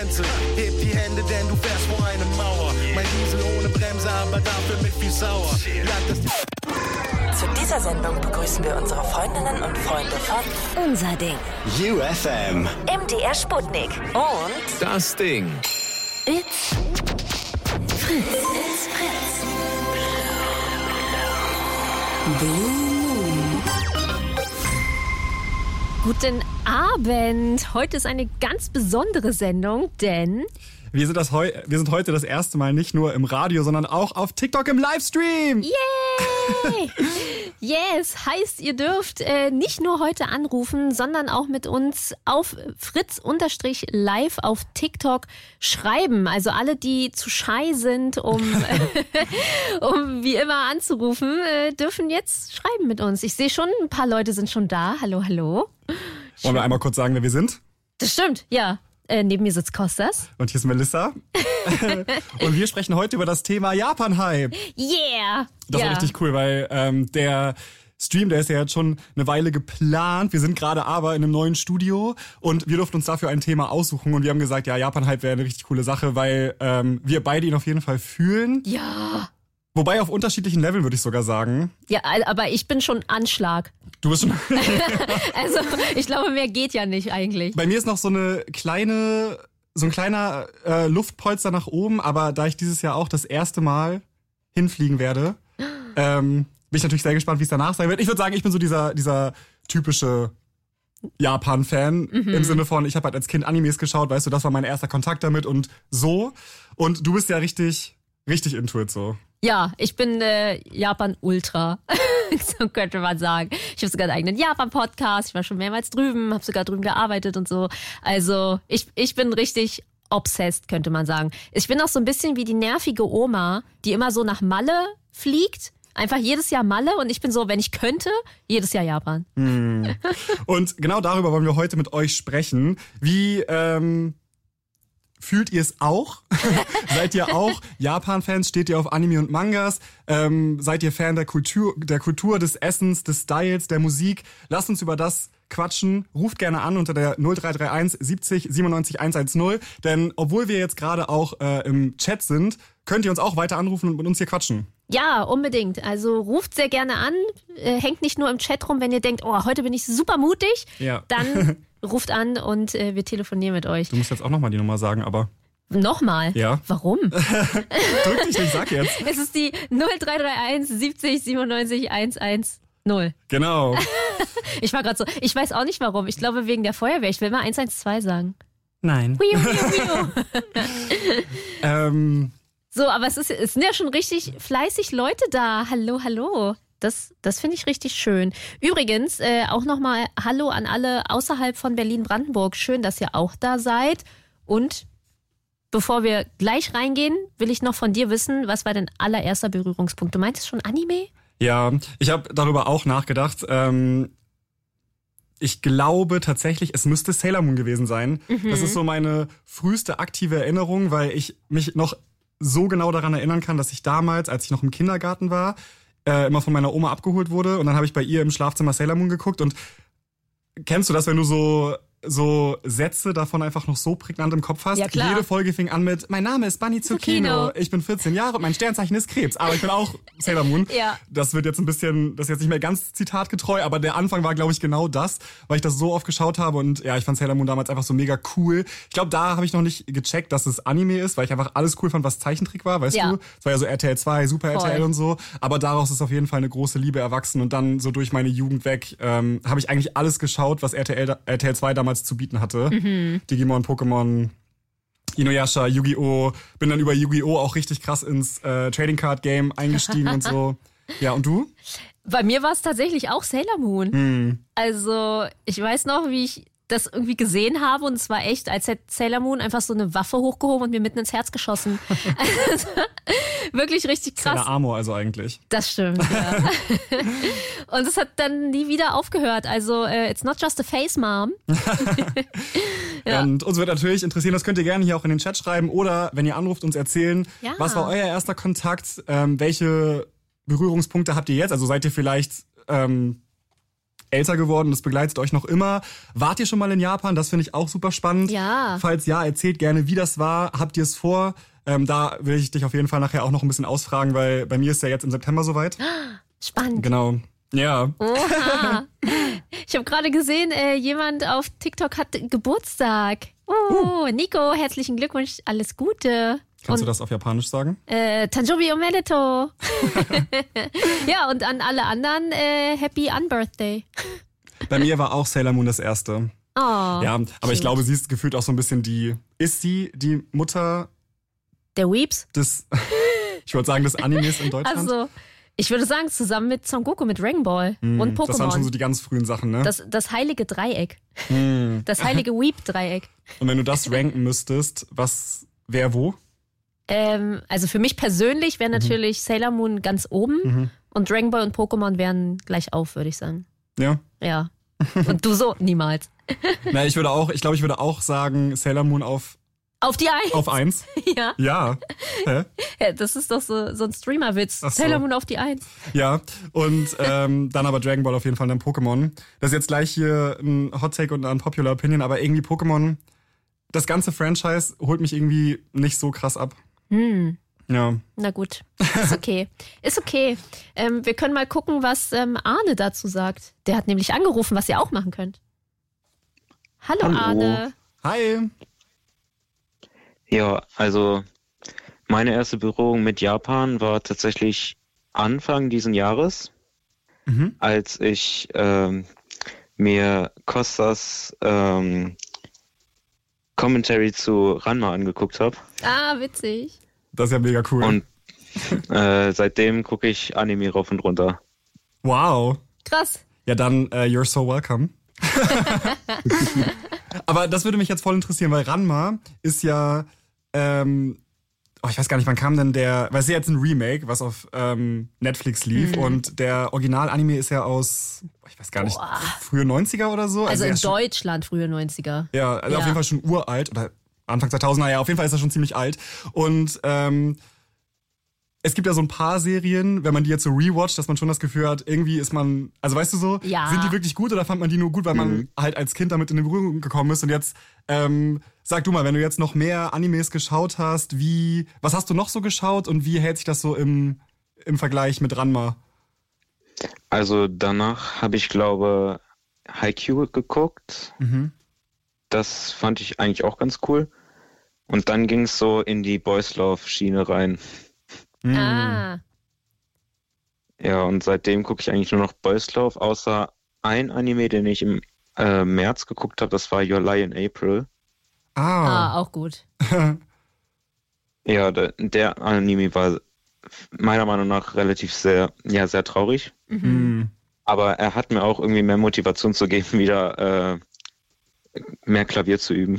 Grenze. Heb die Hände, denn du fährst vor eine Mauer. Mein Diesel ohne Bremse, aber dafür mit viel Sauer. Zu dieser Sendung begrüßen wir unsere Freundinnen und Freunde von Unser Ding, UFM, MDR Sputnik und Das Ding. It's Fritz. It's Fritz. Blue Moon. Guten Abend. Heute ist eine ganz besondere Sendung, denn wir sind heute das erste Mal nicht nur im Radio, sondern auch auf TikTok im Livestream. yay! Yes, heißt, ihr dürft nicht nur heute anrufen, sondern auch mit uns auf Fritz_live auf TikTok schreiben. Also alle, die zu shy sind, um wie immer anzurufen, dürfen jetzt schreiben mit uns. Ich sehe schon, ein paar Leute sind schon da. Hallo, hallo. Wollen wir einmal kurz sagen, wer wir sind? Das stimmt, ja. Neben mir sitzt Kostas. Und hier ist Melissa. Und wir sprechen heute über das Thema Japan-Hype. Yeah! Das war richtig cool, weil der Stream, der ist ja jetzt schon eine Weile geplant. Wir sind gerade aber in einem neuen Studio und wir durften uns dafür ein Thema aussuchen. Und wir haben gesagt, ja, Japan-Hype wäre eine richtig coole Sache, weil wir beide ihn auf jeden Fall fühlen. Ja. Wobei auf unterschiedlichen Leveln, würde ich sogar sagen. Ja, aber ich bin schon Anschlag. Du bist schon... Also, ich glaube, mehr geht ja nicht eigentlich. Bei mir ist noch so ein kleiner Luftpolster nach oben, aber da ich dieses Jahr auch das erste Mal hinfliegen werde, bin ich natürlich sehr gespannt, wie es danach sein wird. Ich würde sagen, ich bin so dieser typische Japan-Fan im Sinne von, ich habe halt als Kind Animes geschaut, weißt du, das war mein erster Kontakt damit und so. Und du bist ja richtig into it so. Ja, ich bin Japan-Ultra, so könnte man sagen. Ich habe sogar einen eigenen Japan-Podcast, ich war schon mehrmals drüben, habe sogar drüben gearbeitet und so. Also ich bin richtig obsessed, könnte man sagen. Ich bin auch so ein bisschen wie die nervige Oma, die immer so nach Malle fliegt. Einfach jedes Jahr Malle und ich bin so, wenn ich könnte, jedes Jahr Japan. Und genau darüber wollen wir heute mit euch sprechen. Wie fühlt ihr es auch? Seid ihr auch Japan-Fans? Steht ihr auf Anime und Mangas? Seid ihr Fan der Kultur, des Essens, des Styles, der Musik? Lasst uns über das quatschen. Ruft gerne an unter der 0331 70 97 110. Denn obwohl wir jetzt gerade auch im Chat sind, könnt ihr uns auch weiter anrufen und mit uns hier quatschen. Ja, unbedingt. Also ruft sehr gerne an. Hängt nicht nur im Chat rum, wenn ihr denkt, oh, heute bin ich super mutig. Ja. Dann ruft an und wir telefonieren mit euch. Du musst jetzt auch nochmal die Nummer sagen, aber... Nochmal? Ja. Warum? Drück dich nicht, sag jetzt. Es ist die 0331 70 97 110. Genau. Ich war gerade so, ich weiß auch nicht warum. Ich glaube wegen der Feuerwehr. Ich will mal 112 sagen. Nein. Wiu, wiu, wiu. So, aber es sind ja schon richtig fleißig Leute da. Hallo, hallo. Das finde ich richtig schön. Übrigens, auch nochmal Hallo an alle außerhalb von Berlin-Brandenburg. Schön, dass ihr auch da seid. Und bevor wir gleich reingehen, will ich noch von dir wissen, was war dein allererster Berührungspunkt? Du meintest schon Anime? Ja, ich habe darüber auch nachgedacht. Ich glaube tatsächlich, es müsste Sailor Moon gewesen sein. Das ist so meine früheste aktive Erinnerung, weil ich mich noch so genau daran erinnern kann, dass ich damals, als ich noch im Kindergarten war, immer von meiner Oma abgeholt wurde und dann habe ich bei ihr im Schlafzimmer Sailor Moon geguckt und kennst du das, wenn du so Sätze davon einfach noch so prägnant im Kopf hast? Ja, klar. Jede Folge fing an mit, mein Name ist Bunny Tsukino, ich bin 14 Jahre und mein Sternzeichen ist Krebs, aber ich bin auch Sailor Moon. Ja. Das ist jetzt nicht mehr ganz zitatgetreu, aber der Anfang war, glaube ich, genau das, weil ich das so oft geschaut habe und ja, ich fand Sailor Moon damals einfach so mega cool. Ich glaube, da habe ich noch nicht gecheckt, dass es Anime ist, weil ich einfach alles cool fand, was Zeichentrick war, weißt du? Es war ja so RTL 2, Super Voll. RTL und so, aber daraus ist auf jeden Fall eine große Liebe erwachsen und dann so durch meine Jugend weg habe ich eigentlich alles geschaut, was RTL 2 damals zu bieten hatte. Digimon, Pokémon, Inuyasha, Yu-Gi-Oh! Bin dann über Yu-Gi-Oh! Auch richtig krass ins Trading Card Game eingestiegen und so. Ja, und du? Bei mir war es tatsächlich auch Sailor Moon. Also, ich weiß noch, wie ich das irgendwie gesehen habe und es war echt, als hätte Sailor Moon einfach so eine Waffe hochgehoben und mir mitten ins Herz geschossen. Also, wirklich richtig krass. Sailor Amor also eigentlich. Das stimmt, ja. Und es hat dann nie wieder aufgehört. Also, it's not just a face, Mom. Ja. Und uns wird natürlich interessieren, das könnt ihr gerne hier auch in den Chat schreiben oder wenn ihr anruft, uns erzählen, Ja. was war euer erster Kontakt, welche Berührungspunkte habt ihr jetzt? Also seid ihr vielleicht älter geworden, das begleitet euch noch immer. Wart ihr schon mal in Japan? Das finde ich auch super spannend. Ja. Falls ja, erzählt gerne, wie das war. Habt ihr es vor? Da will ich dich auf jeden Fall nachher auch noch ein bisschen ausfragen, weil bei mir ist ja jetzt im September soweit. Spannend. Genau. Ja. Oha. Ich habe gerade gesehen, jemand auf TikTok hat Geburtstag. Nico, herzlichen Glückwunsch, alles Gute. Kannst du das auf Japanisch sagen? Tanjobi omedetou. Ja, und an alle anderen, Happy Unbirthday. Bei mir war auch Sailor Moon das erste. Oh, ja, aber cute. ich glaube, sie ist gefühlt auch so ein bisschen ist sie die Mutter Der Weeps? ich wollte sagen, des Animes in Deutschland? Also, ich würde sagen, zusammen mit Son Goku, mit Dragon Ball und Pokémon. Das waren schon so die ganz frühen Sachen, ne? Das heilige Dreieck. Das heilige Weep-Dreieck. Und wenn du das ranken müsstest, was wäre wo? Also für mich persönlich wäre natürlich Sailor Moon ganz oben und Dragon Ball und Pokémon wären gleich auf, würde ich sagen. Ja? Ja. Und du so? Niemals. Na, ich glaube, ich würde auch sagen, Sailor Moon auf die 1? Auf 1? Ja. Ja. Hä? Ja, das ist doch so ein Streamer-Witz. Ach so. Sailor Moon auf die 1. Ja, und dann aber Dragon Ball auf jeden Fall, dann Pokémon. Das ist jetzt gleich hier ein Hot Take und ein Popular Opinion, aber irgendwie Pokémon, das ganze Franchise holt mich irgendwie nicht so krass ab. Ja. Na gut, ist okay. Ist okay. Wir können mal gucken, was Arne dazu sagt. Der hat nämlich angerufen, was ihr auch machen könnt. Hallo. Arne. Hi. Ja, also meine erste Berührung mit Japan war tatsächlich Anfang diesen Jahres, als ich mir Costas Commentary zu Ranma angeguckt habe. Ah, witzig. Das ist ja mega cool. Und seitdem gucke ich Anime rauf und runter. Wow. Krass. Ja, dann you're so welcome. Aber das würde mich jetzt voll interessieren, weil Ranma ist ja, ich weiß gar nicht, wann kam denn weil es ist ja jetzt ein Remake, was auf Netflix lief und der Original-Anime ist ja aus, ich weiß gar nicht, frühe 90er oder so. Also in er ist Deutschland frühe 90er. Ja, also auf jeden Fall schon uralt oder Anfang 2000er, ja, auf jeden Fall ist er schon ziemlich alt. Und es gibt ja so ein paar Serien, wenn man die jetzt so rewatcht, dass man schon das Gefühl hat, irgendwie ist man, also weißt du so, Ja. sind die wirklich gut oder fand man die nur gut, weil man halt als Kind damit in Berührung gekommen ist? Und jetzt, sag du mal, wenn du jetzt noch mehr Animes geschaut hast, was hast du noch so geschaut und wie hält sich das so im Vergleich mit Ranma? Also danach habe ich, glaube Haikyuu geguckt. Das fand ich eigentlich auch ganz cool. Und dann ging es so in die Boys Love Schiene rein. Ah. Ja, und seitdem gucke ich eigentlich nur noch Boys Love, außer ein Anime, den ich im März geguckt habe, das war Your Lie in April. Auch gut. Ja, der Anime war meiner Meinung nach relativ sehr traurig. Aber er hat mir auch irgendwie mehr Motivation zu geben, wieder mehr Klavier zu üben.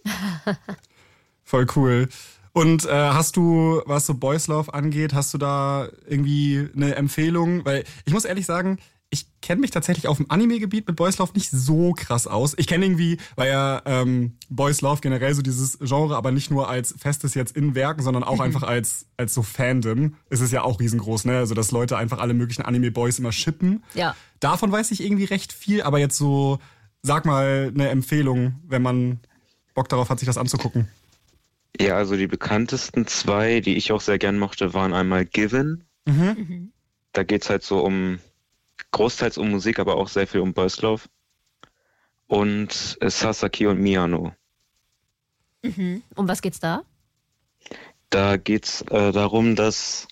Voll cool. Und hast du, was so Boys Love angeht, hast du da irgendwie eine Empfehlung? Weil ich muss ehrlich sagen, ich kenne mich tatsächlich auf dem Anime-Gebiet mit Boys Love nicht so krass aus. Ich kenne irgendwie, weil ja Boys Love generell so dieses Genre, aber nicht nur als festes jetzt in Werken, sondern auch einfach als so Fandom. Es ist ja auch riesengroß, ne? Also dass Leute einfach alle möglichen Anime-Boys immer shippen. Ja. Davon weiß ich irgendwie recht viel, aber jetzt so, sag mal eine Empfehlung, wenn man Bock darauf hat, sich das anzugucken. Ja, also die bekanntesten zwei, die ich auch sehr gern mochte, waren einmal Given. Da geht's halt so großteils um Musik, aber auch sehr viel um Boys Love. Und Sasaki und Miyano. Um was geht's da? Da geht's darum, dass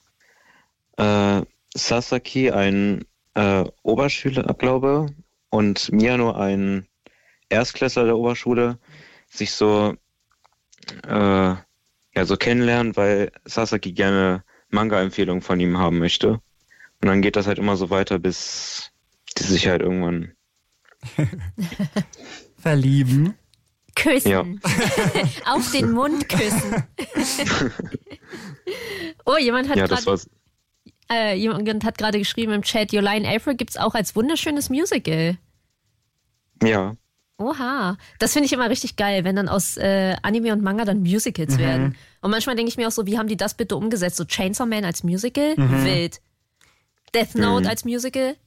Sasaki ein Oberschüler, glaube, und Miyano ein Erstklässler der Oberschule sich so so kennenlernen, weil Sasaki gerne Manga-Empfehlungen von ihm haben möchte. Und dann geht das halt immer so weiter, bis die sich halt irgendwann verlieben. Küssen. Ja. Auf den Mund küssen. Oh, jemand hat gerade geschrieben im Chat, Your Lie in April gibt's auch als wunderschönes Musical. Ja. Oha, das finde ich immer richtig geil, wenn dann aus Anime und Manga dann Musicals werden. Und manchmal denke ich mir auch so, wie haben die das bitte umgesetzt? So Chainsaw Man als Musical? Wild. Death Note als Musical?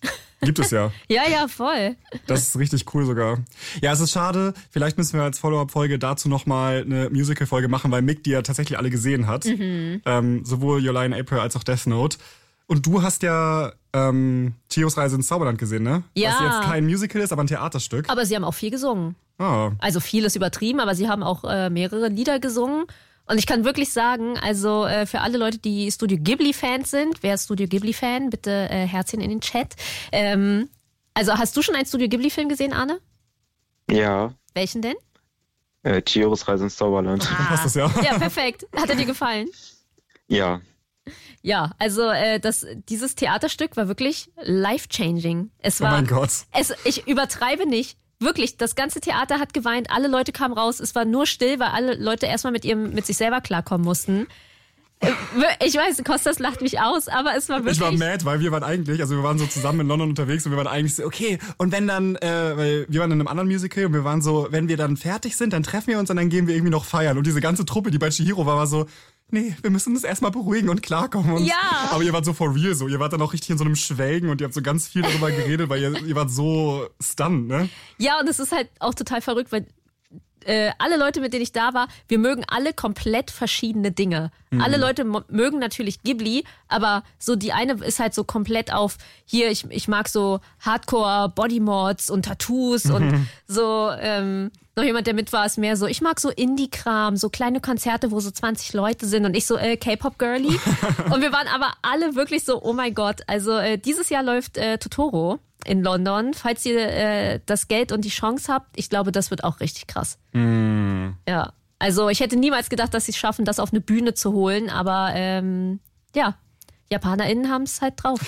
Gibt es ja. Ja, voll. Das ist richtig cool sogar. Ja, es ist schade. Vielleicht müssen wir als Follow-up-Folge dazu nochmal eine Musical-Folge machen, weil Mick die ja tatsächlich alle gesehen hat. Sowohl Your Lie in April als auch Death Note. Und du hast ja Chios Reise ins Zauberland gesehen, ne? Ja. Was jetzt kein Musical ist, aber ein Theaterstück. Aber sie haben auch viel gesungen. Ah. Also viel ist übertrieben, aber sie haben auch mehrere Lieder gesungen. Und ich kann wirklich sagen, also für alle Leute, die Studio Ghibli-Fans sind, wer ist Studio Ghibli-Fan? Bitte Herzchen in den Chat. Also hast du schon einen Studio Ghibli-Film gesehen, Arne? Ja. Welchen denn? Chihiros Reise ins Zauberland. Dann passt das ja. Ja, perfekt. Hat er dir gefallen? Ja. Ja, also dieses Theaterstück war wirklich life-changing. Es war, Oh mein Gott. Ich übertreibe nicht. Wirklich, das ganze Theater hat geweint, alle Leute kamen raus, es war nur still, weil alle Leute erstmal mit sich selber klarkommen mussten. Ich weiß, Kostas lacht mich aus, aber es war wirklich... Ich war mad, weil wir waren so zusammen in London unterwegs und wir waren eigentlich so, okay, und wenn dann, weil wir waren in einem anderen Musical und wir waren so, wenn wir dann fertig sind, dann treffen wir uns und dann gehen wir irgendwie noch feiern. Und diese ganze Truppe, die bei Chihiro war so, nee, wir müssen uns erstmal beruhigen und klarkommen. Und, Ja. Aber ihr wart so for real so, ihr wart dann auch richtig in so einem Schwelgen und ihr habt so ganz viel darüber geredet, weil ihr wart so stunned, ne? Ja, und es ist halt auch total verrückt, weil alle Leute, mit denen ich da war, wir mögen alle komplett verschiedene Dinge. Alle Leute mögen natürlich Ghibli, aber so die eine ist halt so komplett auf, hier, ich mag so Hardcore, Bodymods und Tattoos und so, noch jemand, der mit war, ist mehr so, ich mag so Indie-Kram, so kleine Konzerte, wo so 20 Leute sind und ich so K-Pop-Girly. Und wir waren aber alle wirklich so, oh mein Gott, also dieses Jahr läuft Totoro in London. Falls ihr das Geld und die Chance habt, ich glaube, das wird auch richtig krass. Ja, also ich hätte niemals gedacht, dass sie es schaffen, das auf eine Bühne zu holen, aber ja, JapanerInnen haben es halt drauf.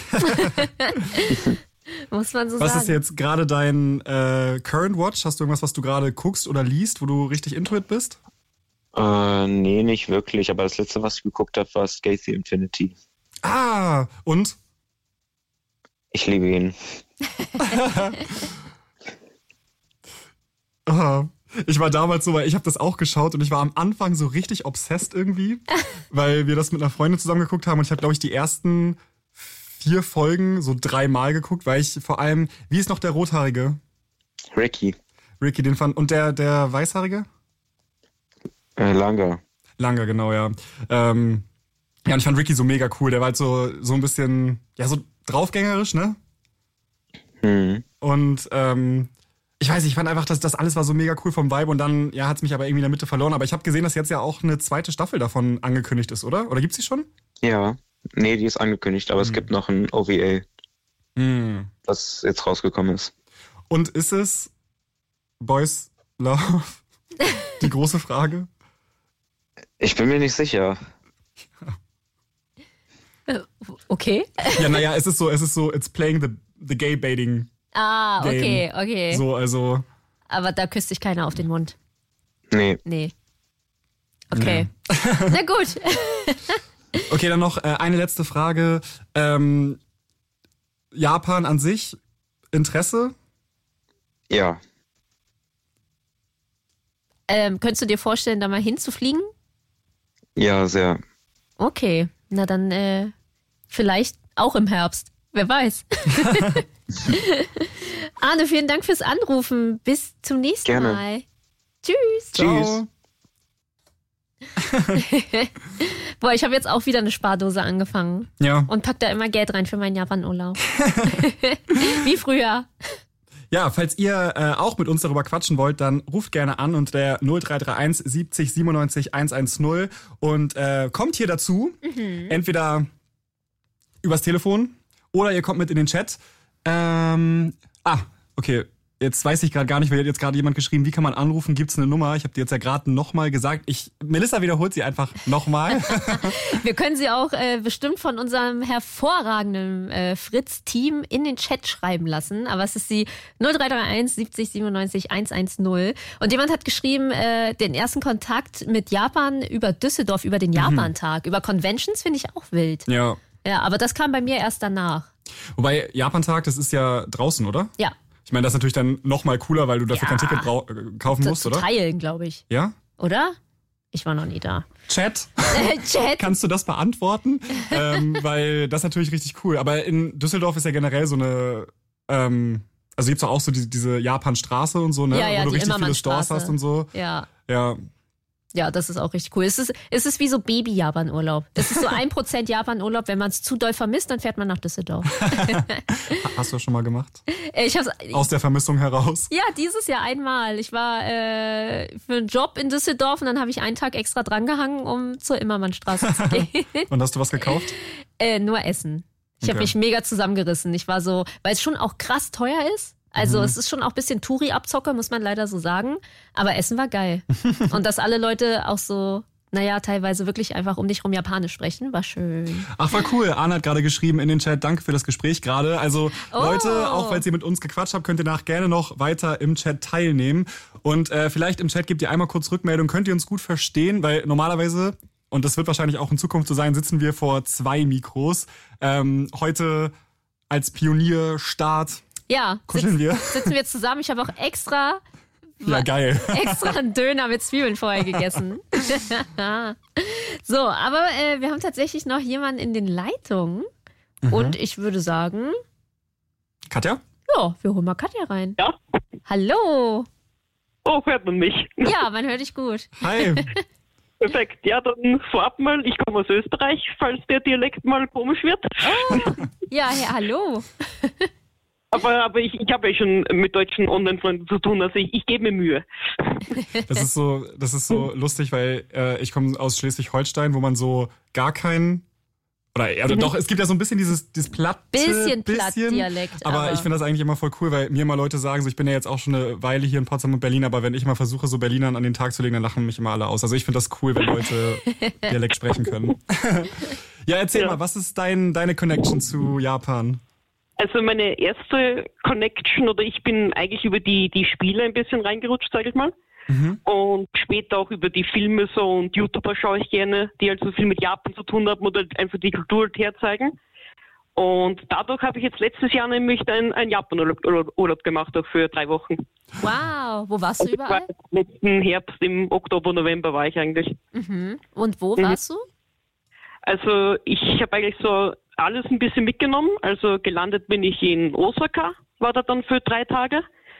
Muss man so sagen. Was ist jetzt gerade dein Current Watch? Hast du irgendwas, was du gerade guckst oder liest, wo du richtig into it bist? Nee, nicht wirklich. Aber das letzte, was ich geguckt habe, war Scathy Infinity. Ah, und? Ich liebe ihn. Ich war damals so, weil ich habe das auch geschaut und ich war am Anfang so richtig obsessed irgendwie, weil wir das mit einer Freundin zusammen geguckt haben und ich habe, glaube ich, die ersten 4 Folgen so 3-mal geguckt, weil ich vor allem, wie ist noch der Rothaarige? Ricky, Den fand, und der Weißhaarige? Langer. Langer, genau, ja. Ja, und ich fand Ricky so mega cool, der war halt so ein bisschen, ja, so draufgängerisch, ne? Und ich weiß nicht, ich fand einfach, dass das alles war so mega cool vom Vibe und dann, ja, hat's mich aber irgendwie in der Mitte verloren. Aber ich habe gesehen, dass jetzt ja auch eine 2. Staffel davon angekündigt ist, oder? Oder gibt's die schon? Ja, nee, die ist angekündigt, aber es gibt noch ein OVA, was jetzt rausgekommen ist. Und ist es Boys Love? Die große Frage. Ich bin mir nicht sicher. Okay. Ja, naja, es ist so, it's playing the gay baiting. Ah, Game. okay. So, also. Aber da küsst sich keiner auf den Mund. Nee. Okay. Na gut. Okay, dann noch eine letzte Frage. Japan an sich, Interesse? Ja. Könntest du dir vorstellen, da mal hinzufliegen? Ja, sehr. Okay, na dann vielleicht auch im Herbst. Wer weiß. Arne, vielen Dank fürs Anrufen. Bis zum nächsten Gerne. Mal. Tschüss. Ciao. Boah, ich habe jetzt auch wieder eine Spardose angefangen. Ja. Und pack da immer Geld rein für meinen Japan-Urlaub. Wie früher. Ja, falls ihr auch mit uns darüber quatschen wollt, dann ruft gerne an unter der 0331 70 97 110 und kommt hier dazu. Entweder übers Telefon oder ihr kommt mit in den Chat. Okay. Jetzt weiß ich gerade gar nicht, weil jetzt gerade jemand geschrieben, wie kann man anrufen, gibt's eine Nummer? Ich habe dir jetzt ja gerade nochmal gesagt. Melissa wiederholt sie einfach nochmal. Wir können sie auch bestimmt von unserem hervorragenden Fritz-Team in den Chat schreiben lassen. Aber es ist die 0331 70 97 110. Und jemand hat geschrieben, den ersten Kontakt mit Japan über Düsseldorf, über den Japan-Tag. Über Conventions finde ich auch wild. Ja. Ja, aber das kam bei mir erst danach. Wobei, Japan-Tag, das ist ja draußen, oder? Ja. Ich meine, das ist natürlich dann nochmal cooler, weil du dafür kein Ticket kaufen musst, zu oder? teilen, glaube ich. Ja? Oder? Ich war noch nie da. Chat? Chat? Kannst du das beantworten? Weil das ist natürlich richtig cool. Aber in Düsseldorf ist ja generell so eine also gibt's auch so diese Japan-Straße und so, ne? Ja, wo du richtig viele Stores Immermannstraße. hast und so. Ja. Ja. Ja, das ist auch richtig cool. Es ist wie so Baby-Japan-Urlaub. Es ist so 1% Japan-Urlaub. Wenn man es zu doll vermisst, dann fährt man nach Düsseldorf. Hast du das schon mal gemacht? Ich hab's, Aus der Vermissung heraus? ja, dieses Jahr einmal. Ich war für einen Job in Düsseldorf und dann habe ich einen Tag extra drangehangen, um zur Immermannstraße zu gehen. Und hast du was gekauft? Nur Essen. Ich habe mich mega zusammengerissen. Ich war so, weil es schon auch krass teuer ist. Also es ist schon auch ein bisschen Touri-Abzocke, muss man leider so sagen. Aber Essen war geil. Und dass alle Leute auch so, naja, teilweise wirklich einfach um dich rum Japanisch sprechen, war schön. Ach, war cool. Arne hat gerade geschrieben in den Chat, danke für das Gespräch gerade. Also Leute, auch falls ihr mit uns gequatscht habt, könnt ihr gerne noch weiter im Chat teilnehmen. Und vielleicht im Chat gebt ihr einmal kurz Rückmeldung, könnt ihr uns gut verstehen, weil normalerweise, und das wird wahrscheinlich auch in Zukunft so sein, sitzen wir vor 2 Mikros. Heute als Pionierstart. Ja, kuscheln wir. Sitzen wir zusammen. Ich habe auch extra einen Döner mit Zwiebeln vorher gegessen. So, aber wir haben tatsächlich noch jemanden in den Leitungen. Und ich würde sagen... Katja? Ja, wir holen mal Katja rein. Ja. Hallo. Oh, hört man mich? Ja, man hört dich gut. Hi. Perfekt. Ja, dann vorab mal, ich komme aus Österreich, falls der Dialekt mal komisch wird. Oh. Ja, hallo. Aber ich habe ja schon mit deutschen Online-Freunden zu tun, also ich gebe mir Mühe. Das ist so lustig, weil ich komme aus Schleswig-Holstein, wo man so gar keinen, oder doch, es gibt ja so ein bisschen dieses Platt. Bisschen Platt-Dialekt. Aber ich finde das eigentlich immer voll cool, weil mir immer Leute sagen, so ich bin ja jetzt auch schon eine Weile hier in Potsdam und Berlin, aber wenn ich mal versuche, so Berlinern an den Tag zu legen, dann lachen mich immer alle aus. Also ich finde das cool, wenn Leute Dialekt sprechen können. Ja, erzähl mal, was ist deine Connection zu Japan? Also meine erste Connection, oder ich bin eigentlich über die Spiele ein bisschen reingerutscht, sage ich mal. Und später auch über die Filme so und YouTuber schaue ich gerne, die halt so viel mit Japan zu tun haben oder einfach die Kultur halt herzeigen. Und dadurch habe ich jetzt letztes Jahr nämlich einen Japan-Urlaub gemacht, auch für 3 Wochen. Wow, wo warst du überall? Letzten Herbst, im Oktober, November war ich eigentlich. Und wo warst du? Also ich habe eigentlich so alles ein bisschen mitgenommen. Also gelandet bin ich in Osaka, war da dann für 3 Tage.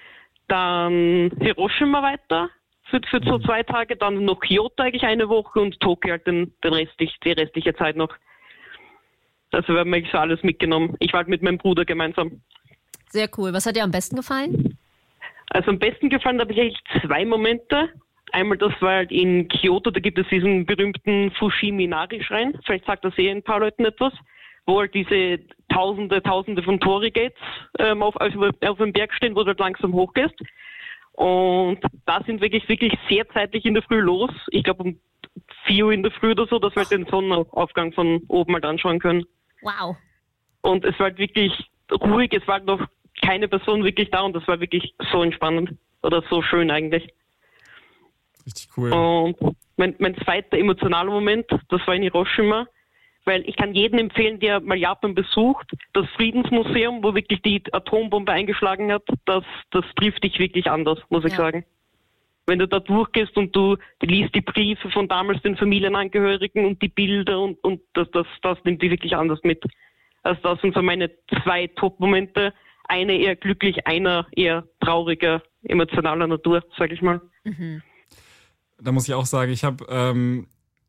Dann Hiroshima weiter für so 2 Tage. Dann noch Kyoto eigentlich 1 Woche und Tokio halt die restliche Zeit noch. Also wir haben eigentlich so alles mitgenommen. Ich war halt mit meinem Bruder gemeinsam. Sehr cool. Was hat dir am besten gefallen? Also am besten gefallen habe ich eigentlich 2 Momente. Einmal, das war halt in Kyoto, da gibt es diesen berühmten Fushimi-Inari-Schrein. Vielleicht sagt das ein paar Leuten etwas. Wo halt diese Tausende von Torii-Gates auf dem Berg stehen, wo du halt langsam hochgehst. Und da sind wirklich sehr zeitlich in der Früh los. Ich glaube um 4 Uhr in der Früh oder so, dass wir halt den Sonnenaufgang von oben halt anschauen können. Wow. Und es war halt wirklich ruhig, es war noch keine Person wirklich da und das war wirklich so entspannend oder so schön eigentlich. Richtig cool. Und mein zweiter emotionaler Moment, das war in Hiroshima. Weil ich kann jedem empfehlen, der mal Japan besucht, das Friedensmuseum, wo wirklich die Atombombe eingeschlagen hat, das trifft dich wirklich anders, muss ich sagen. Wenn du da durchgehst und du liest die Briefe von damals den Familienangehörigen und die Bilder und das nimmt dich wirklich anders mit. Also das sind so meine 2 Top-Momente. Eine eher glücklich, einer eher trauriger, emotionaler Natur, sag ich mal. Da muss ich auch sagen, ich habe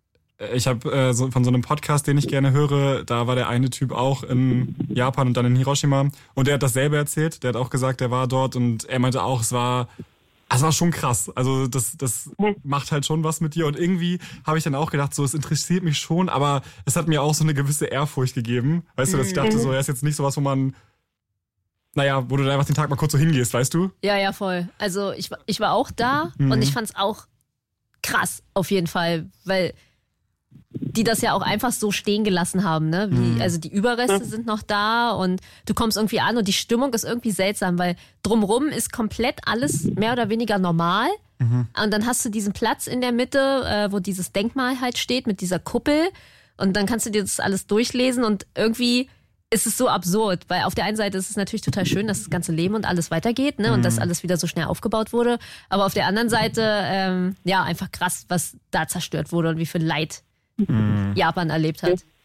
so von so einem Podcast, den ich gerne höre, da war der eine Typ auch in Japan und dann in Hiroshima und der hat dasselbe erzählt, der hat auch gesagt, der war dort und er meinte auch, es war schon krass, also das macht halt schon was mit dir und irgendwie habe ich dann auch gedacht, so es interessiert mich schon, aber es hat mir auch so eine gewisse Ehrfurcht gegeben, weißt du, dass ich dachte, so er ist jetzt nicht sowas, wo man wo du dann einfach den Tag mal kurz so hingehst, weißt du? Ja, voll. Also ich war auch da und ich fand's auch krass, auf jeden Fall, weil die das ja auch einfach so stehen gelassen haben, ne? Also die Überreste sind noch da und du kommst irgendwie an und die Stimmung ist irgendwie seltsam, weil drumrum ist komplett alles mehr oder weniger normal und dann hast du diesen Platz in der Mitte, wo dieses Denkmal halt steht mit dieser Kuppel und dann kannst du dir das alles durchlesen und irgendwie ist es so absurd, weil auf der einen Seite ist es natürlich total schön, dass das ganze Leben und alles weitergeht, ne? Und dass alles wieder so schnell aufgebaut wurde, aber auf der anderen Seite einfach krass, was da zerstört wurde und wie viel Leid Japan erlebt hat.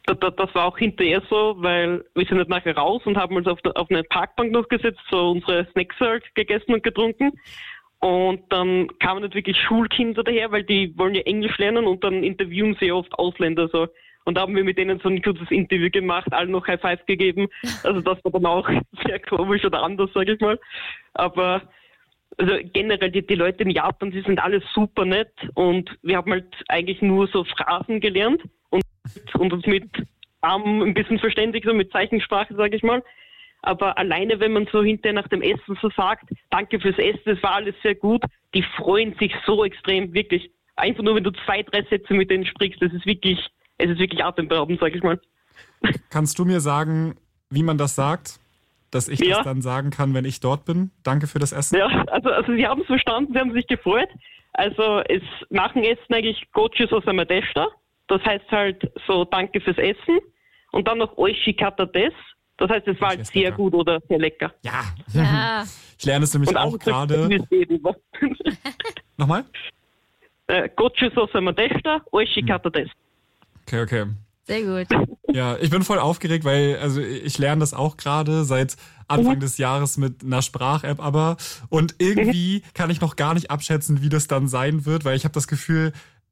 Das war auch hinterher so, weil wir sind halt nachher raus und haben uns auf eine Parkbank noch gesetzt, so unsere Snacks halt gegessen und getrunken. Und dann kamen halt wirklich Schulkinder daher, weil die wollen ja Englisch lernen und dann interviewen sie oft Ausländer so. Und da haben wir mit denen so ein kurzes Interview gemacht, allen noch High Five gegeben. Also das war dann auch sehr komisch oder anders, sage ich mal. Aber also generell die Leute in Japan, die sind alle super nett und wir haben halt eigentlich nur so Phrasen gelernt und uns mit Armen ein bisschen verständigt, so mit Zeichensprache, sage ich mal. Aber alleine, wenn man so hinterher nach dem Essen so sagt, danke fürs Essen, es war alles sehr gut, die freuen sich so extrem, wirklich. Einfach nur, wenn du 2-3 Sätze mit denen sprichst, es ist wirklich atemberaubend, sag ich mal. Kannst du mir sagen, wie man das sagt? Dass ich das dann sagen kann, wenn ich dort bin? Danke für das Essen. Ja, also sie haben es verstanden, sie haben sich gefreut. Also es nach dem Essen eigentlich Gochu Sosamadeshita. Das heißt halt so danke fürs Essen. Und dann noch Oishikata des. Das heißt, es war halt sehr gut oder sehr lecker. Ja. Ich lerne es nämlich auch gerade. Nochmal? Gochu Sosamadeshita, Oishikata des. Okay. Sehr gut. Ja, ich bin voll aufgeregt, weil also ich lerne das auch gerade seit Anfang des Jahres mit einer Sprach-App aber. Und irgendwie kann ich noch gar nicht abschätzen, wie das dann sein wird, weil ich habe das Gefühl,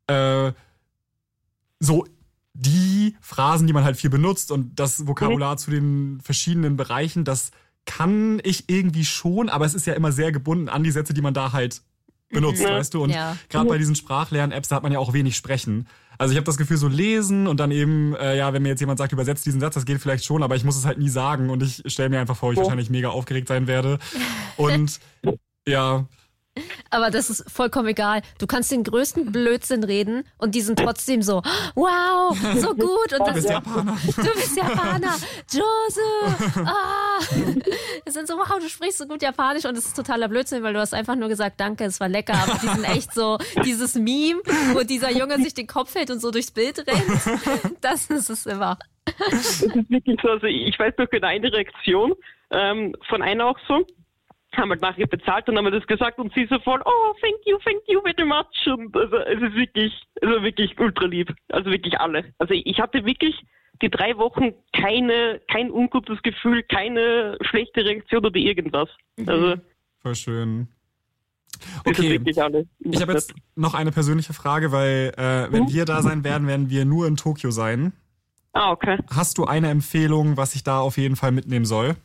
so die Phrasen, die man halt viel benutzt und das Vokabular zu den verschiedenen Bereichen, das kann ich irgendwie schon, aber es ist ja immer sehr gebunden an die Sätze, die man da halt benutzt, weißt du? Und gerade bei diesen Sprachlern-Apps, da hat man ja auch wenig Sprechen. Also ich habe das Gefühl, so lesen und dann eben, wenn mir jetzt jemand sagt, übersetzt diesen Satz, das geht vielleicht schon, aber ich muss es halt nie sagen und ich stelle mir einfach vor, ich wahrscheinlich mega aufgeregt sein werde. Und ja. Aber das ist vollkommen egal. Du kannst den größten Blödsinn reden und die sind trotzdem so, wow, so gut. Und du bist Japaner. Du bist Japaner. Jose. Es sind so, wow, du sprichst so gut Japanisch und es ist totaler Blödsinn, weil du hast einfach nur gesagt, danke, es war lecker. Aber die sind echt so, dieses Meme, wo dieser Junge sich den Kopf hält und so durchs Bild rennt. Das ist es immer. Das ist wirklich so. Also ich weiß noch eine Reaktion von einer auch so. Haben halt nachher bezahlt und haben wir das gesagt und sie so voll, oh, thank you very much. Und also, es ist wirklich ultra lieb. Also wirklich alle. Also ich hatte wirklich die 3 Wochen kein ungutes Gefühl, keine schlechte Reaktion oder irgendwas. Also voll schön. Okay, ich habe jetzt noch eine persönliche Frage, weil wenn wir da sein werden, werden wir nur in Tokio sein. Ah, okay. Hast du eine Empfehlung, was ich da auf jeden Fall mitnehmen soll?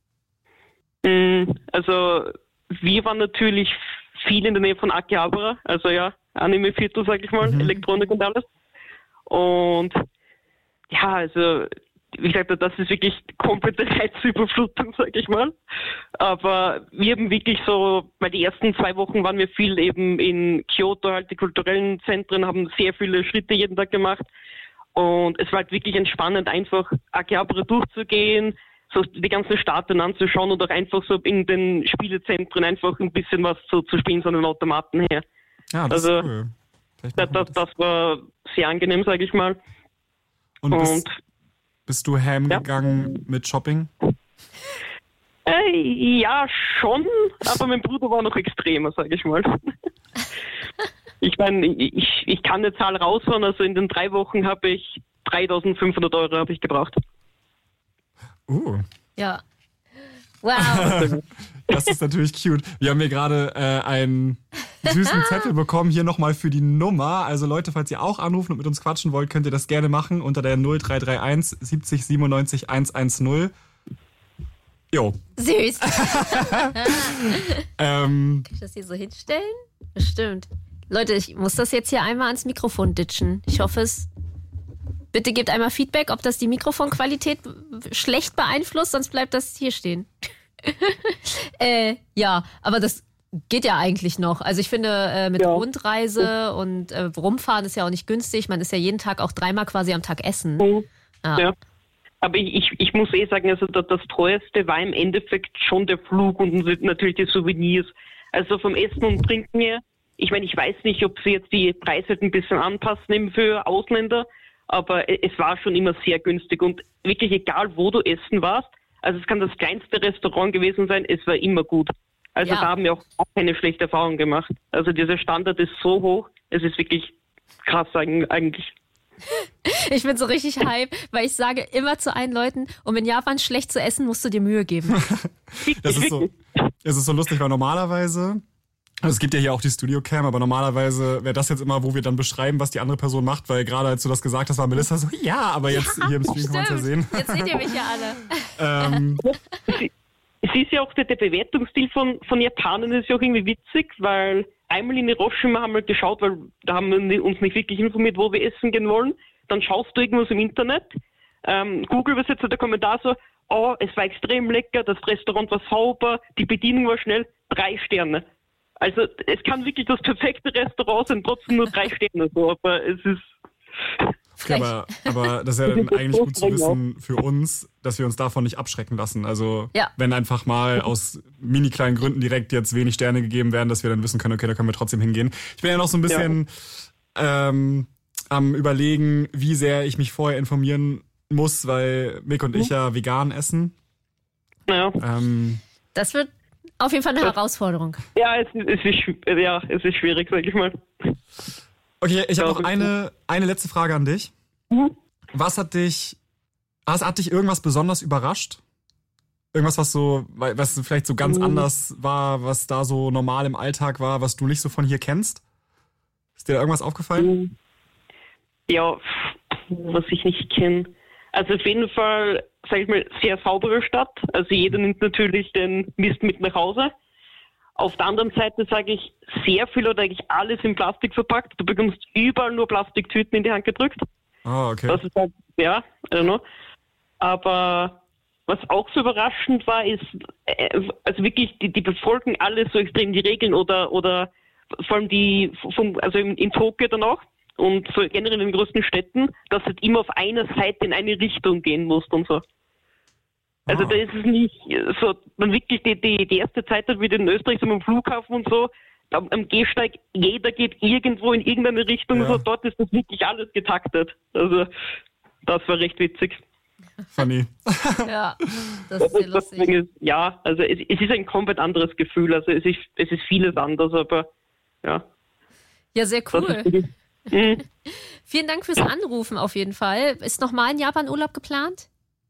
Also wir waren natürlich viel in der Nähe von Akihabara, also ja, Anime-Viertel, sag ich mal, Elektronik und alles. Und ja, also wie gesagt, das ist wirklich komplette Reizüberflutung, sag ich mal. Aber wir haben wirklich so, weil die ersten 2 Wochen waren wir viel eben in Kyoto, halt die kulturellen Zentren, haben sehr viele Schritte jeden Tag gemacht. Und es war halt wirklich entspannend, einfach Akihabara durchzugehen, so die ganzen Staaten anzuschauen und auch einfach so in den Spielezentren einfach ein bisschen was zu spielen, so einen Automaten her. Ja, das ist cool. Das war sehr angenehm, sage ich mal. Und bist du ham gegangen mit Shopping? Ja, schon, aber mein Bruder war noch extremer, sage ich mal. Ich meine, ich kann eine Zahl raushauen, also in den 3 Wochen habe ich 3.500 € habe ich gebraucht. Ja. Wow. Das ist natürlich cute. Wir haben hier gerade einen süßen Zettel bekommen, hier nochmal für die Nummer. Also Leute, falls ihr auch anrufen und mit uns quatschen wollt, könnt ihr das gerne machen unter der 0331 70 97 110. Jo. Süß. Kann ich das hier so hinstellen? Bestimmt. Leute, ich muss das jetzt hier einmal ans Mikrofon ditchen. Ich hoffe es. Bitte gebt einmal Feedback, ob das die Mikrofonqualität schlecht beeinflusst, sonst bleibt das hier stehen. Ja, aber das geht ja eigentlich noch. Also ich finde, mit Rundreise und rumfahren ist ja auch nicht günstig. Man ist ja jeden Tag auch 3-mal quasi am Tag essen. Ja. Aber ich muss sagen, also das teuerste war im Endeffekt schon der Flug und natürlich die Souvenirs. Also vom Essen und Trinken her. Ich meine, ich weiß nicht, ob sie jetzt die Preise ein bisschen anpassen eben für Ausländer. Aber es war schon immer sehr günstig und wirklich egal, wo du essen warst, also es kann das kleinste Restaurant gewesen sein, es war immer gut. Also da haben wir auch keine schlechte Erfahrung gemacht. Also dieser Standard ist so hoch, es ist wirklich krass eigentlich. Ich bin so richtig hype, weil ich sage immer zu allen Leuten, um in Japan schlecht zu essen, musst du dir Mühe geben. Das ist so lustig, weil normalerweise, also es gibt ja hier auch die Studio-Cam, aber normalerweise wäre das jetzt immer, wo wir dann beschreiben, was die andere Person macht, weil gerade als du das gesagt hast, war Melissa so, ja, aber jetzt hier im Stream kann man es ja sehen. Jetzt seht ihr mich ja alle. Es ist ja auch der Bewertungsstil von Japanern ist ja auch irgendwie witzig, weil einmal in Hiroshima haben wir geschaut, weil da haben wir uns nicht wirklich informiert, wo wir essen gehen wollen. Dann schaust du irgendwas im Internet, Google was jetzt der Kommentar so, oh, es war extrem lecker, das Restaurant war sauber, die Bedienung war schnell, 3 Sterne. Also es kann wirklich das perfekte Restaurant sein, trotzdem nur 3 Sterne so, aber es ist... Ja, aber das ist ja dann eigentlich gut zu wissen für uns, dass wir uns davon nicht abschrecken lassen. Also wenn einfach mal aus mini kleinen Gründen direkt jetzt wenig Sterne gegeben werden, dass wir dann wissen können, okay, da können wir trotzdem hingehen. Ich bin ja noch so ein bisschen am Überlegen, wie sehr ich mich vorher informieren muss, weil Mick und ich ja vegan essen. Ja. Das wird auf jeden Fall eine Herausforderung. Ja, es ist schwierig, sag ich mal. Okay, ich habe noch eine letzte Frage an dich. Was hat dich irgendwas besonders überrascht? Irgendwas, was vielleicht so ganz anders war, was da so normal im Alltag war, was du nicht so von hier kennst? Ist dir da irgendwas aufgefallen? Ja, was ich nicht kenne. Also auf jeden Fall, sag ich mal, sehr saubere Stadt. Also jeder nimmt natürlich den Mist mit nach Hause. Auf der anderen Seite sage ich, sehr viel oder eigentlich alles in Plastik verpackt. Du bekommst überall nur Plastiktüten in die Hand gedrückt. Ah, okay. Das ist halt, I don't know. Aber was auch so überraschend war, ist, also wirklich, die befolgen alle so extrem die Regeln oder vor allem also in Tokio dann auch und so generell in den größten Städten, dass du halt immer auf einer Seite in eine Richtung gehen musst und so. Also da ist es nicht so, man wirklich die erste Zeit hat wieder in Österreich, so am Flughafen und so, am Gehsteig, jeder geht irgendwo in irgendeine Richtung, so dort ist das wirklich alles getaktet. Also das war recht witzig. Funny. Ja, das ist sehr lustig. Ja, also es ist ein komplett anderes Gefühl, also es ist vieles anders, aber ja. Ja, sehr cool. Vielen Dank fürs Anrufen auf jeden Fall. Ist nochmal ein Japan-Urlaub geplant?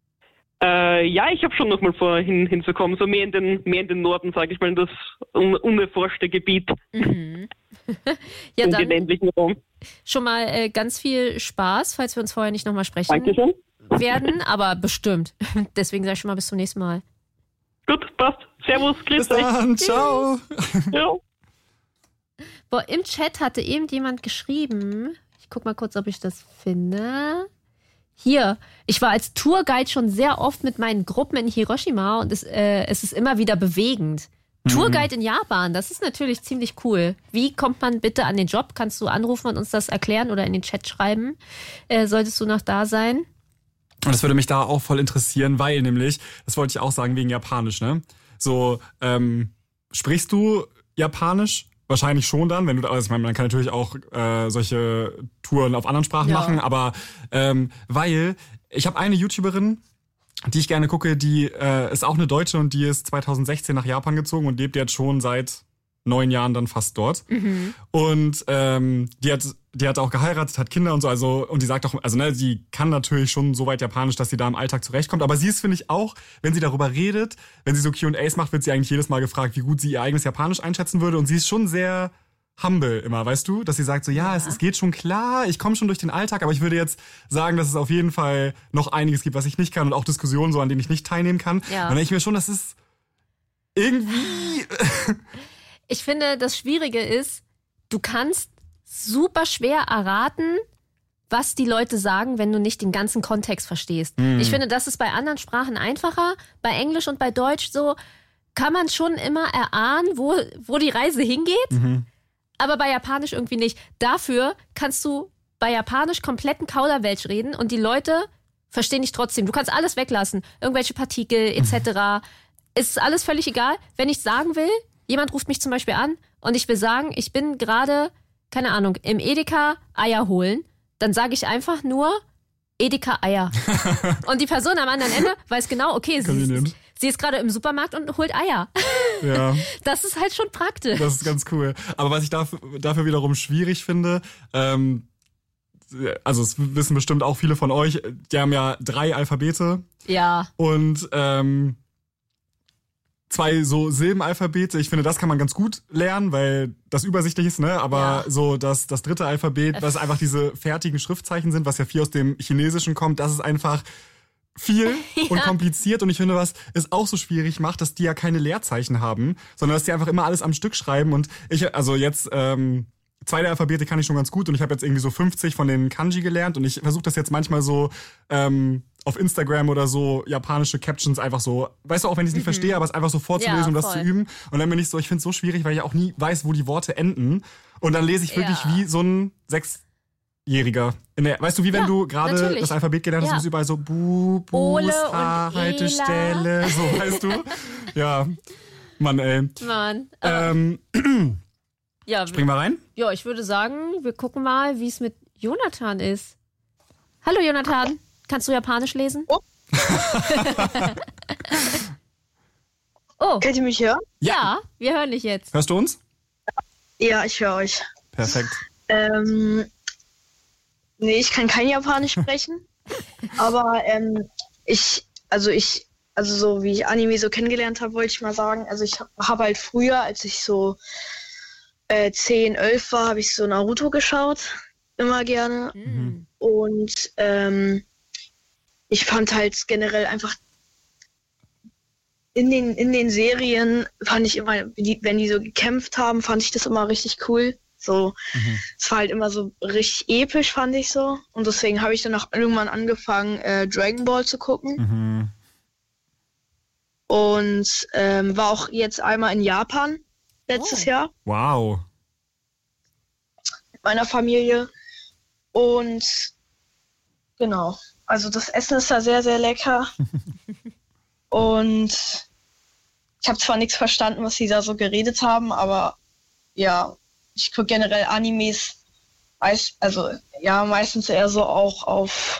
Ja, ich habe schon noch mal vor, hinzukommen, so mehr in den Norden, sage ich mal, in das unerforschte Gebiet. Ja, in dann den ländlichen Raum. schon mal ganz viel Spaß, falls wir uns vorher nicht nochmal sprechen Dankeschön. werden, aber bestimmt. Deswegen sage ich schon mal bis zum nächsten Mal. Gut, passt. Servus, grüß Bis euch. dann, ciao. Ja. Boah, im Chat hatte eben jemand geschrieben, ich guck mal kurz, ob ich das finde. Hier, ich war als Tourguide schon sehr oft mit meinen Gruppen in Hiroshima und es ist immer wieder bewegend. Tourguide in Japan, das ist natürlich ziemlich cool. Wie kommt man bitte an den Job? Kannst du anrufen und uns das erklären oder in den Chat schreiben? Solltest du noch da sein? Und das würde mich da auch voll interessieren, weil nämlich, das wollte ich auch sagen, wegen Japanisch, ne? So, sprichst du Japanisch? Wahrscheinlich schon dann, wenn du, also ich meine, man kann natürlich auch solche Touren auf anderen Sprachen machen, aber weil ich habe eine YouTuberin, die ich gerne gucke, die ist auch eine Deutsche und die ist 2016 nach Japan gezogen und lebt jetzt schon seit 9 Jahren dann fast dort. Und die hat auch geheiratet, hat Kinder und so, also, und die sagt auch, also ne, sie kann natürlich schon so weit Japanisch, dass sie da im Alltag zurechtkommt, aber sie ist, finde ich, auch, wenn sie darüber redet, wenn sie so Q&As macht, wird sie eigentlich jedes Mal gefragt, wie gut sie ihr eigenes Japanisch einschätzen würde, und sie ist schon sehr humble immer, weißt du, dass sie sagt so, es geht schon klar, ich komme schon durch den Alltag, aber ich würde jetzt sagen, dass es auf jeden Fall noch einiges gibt, was ich nicht kann und auch Diskussionen so, an denen ich nicht teilnehmen kann. Ja. Und dann denke ich mir schon, das ist irgendwie... Ich finde, das Schwierige ist, du kannst super schwer erraten, was die Leute sagen, wenn du nicht den ganzen Kontext verstehst. Ich finde, das ist bei anderen Sprachen einfacher. Bei Englisch und bei Deutsch so kann man schon immer erahnen, wo die Reise hingeht. Aber bei Japanisch irgendwie nicht. Dafür kannst du bei Japanisch kompletten Kauderwelsch reden und die Leute verstehen dich trotzdem. Du kannst alles weglassen. Irgendwelche Partikel etc. Ist alles völlig egal. Wenn ich sagen will, jemand ruft mich zum Beispiel an und ich will sagen, ich bin gerade, keine Ahnung, im Edeka Eier holen, dann sage ich einfach nur Edeka Eier. Und die Person am anderen Ende weiß genau, okay, sie ist gerade im Supermarkt und holt Eier. Ja. Das ist halt schon praktisch. Das ist ganz cool. Aber was ich dafür wiederum schwierig finde, also es wissen bestimmt auch viele von euch, die haben ja 3 Alphabete. Ja. Und 2 so Silbenalphabete. Ich finde, das kann man ganz gut lernen, weil das übersichtlich ist, ne? Aber so das 3. Alphabet, was einfach diese fertigen Schriftzeichen sind, was ja viel aus dem Chinesischen kommt, das ist einfach viel und kompliziert. Und ich finde, was es auch so schwierig macht, dass die ja keine Leerzeichen haben, sondern dass die einfach immer alles am Stück schreiben. Und ich, also jetzt 2 der Alphabete kann ich schon ganz gut und ich habe jetzt irgendwie so 50 von den Kanji gelernt und ich versuche das jetzt manchmal so auf Instagram oder so japanische Captions einfach so, weißt du, auch wenn ich es nicht verstehe, aber es einfach so vorzulesen und das zu üben. Und dann bin ich so, ich finde es so schwierig, weil ich auch nie weiß, wo die Worte enden. Und dann lese ich wirklich wie so ein 6-Jähriger. Weißt du, wie wenn du gerade das Alphabet gelernt hast, und es überall so Bus, Haltestelle, so, weißt du? Ja, Mann, ey. Mann. Ja, springen wir rein? Ja, ich würde sagen, wir gucken mal, wie es mit Jonathan ist. Hallo Jonathan, kannst du Japanisch lesen? Oh. Oh. Könnt ihr mich hören? Ja, wir hören dich jetzt. Hörst du uns? Ja, ich höre euch. Perfekt. Nee, ich kann kein Japanisch sprechen. Aber also so wie ich Anime so kennengelernt habe, wollte ich mal sagen. Also ich habe halt früher, als ich so 10, 11 war, habe ich so Naruto geschaut. Immer gerne. Mhm. Und ich fand halt generell einfach in den Serien fand ich immer, wenn die so gekämpft haben, fand ich das immer richtig cool. So, es war halt immer so richtig episch, fand ich so. Und deswegen habe ich dann auch irgendwann angefangen, Dragon Ball zu gucken. Mhm. Und war auch jetzt einmal in Japan letztes Jahr. Wow. Mit meiner Familie. Und genau, also das Essen ist da sehr, sehr lecker. Und ich habe zwar nichts verstanden, was sie da so geredet haben, aber ja, ich gucke generell Animes, meistens eher so auch auf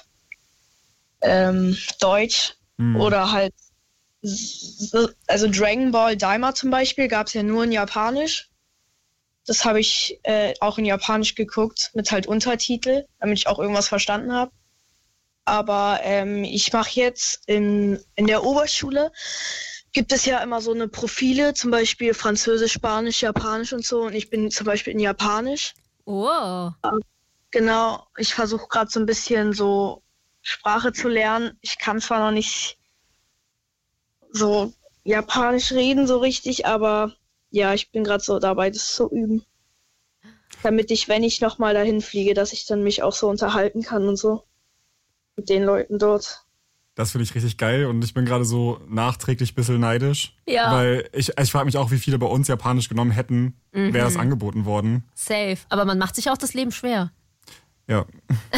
Deutsch oder halt, also Dragon Ball Daima zum Beispiel gab es ja nur in Japanisch. Das habe ich auch in Japanisch geguckt, mit halt Untertitel, damit ich auch irgendwas verstanden habe. Aber ich mache jetzt in der Oberschule, gibt es ja immer so eine Profile, zum Beispiel Französisch, Spanisch, Japanisch und so. Und ich bin zum Beispiel in Japanisch. Oh. Genau, ich versuche gerade so ein bisschen so Sprache zu lernen. Ich kann zwar noch nicht so Japanisch reden so richtig, aber ja, ich bin gerade so dabei, das zu üben. Damit ich, wenn ich nochmal dahin fliege, dass ich dann mich auch so unterhalten kann und so mit den Leuten dort. Das finde ich richtig geil und ich bin gerade so nachträglich ein bisschen neidisch. Ja. Weil ich frage mich auch, wie viele bei uns Japanisch genommen hätten, wäre das angeboten worden. Safe. Aber man macht sich auch das Leben schwer. Ja.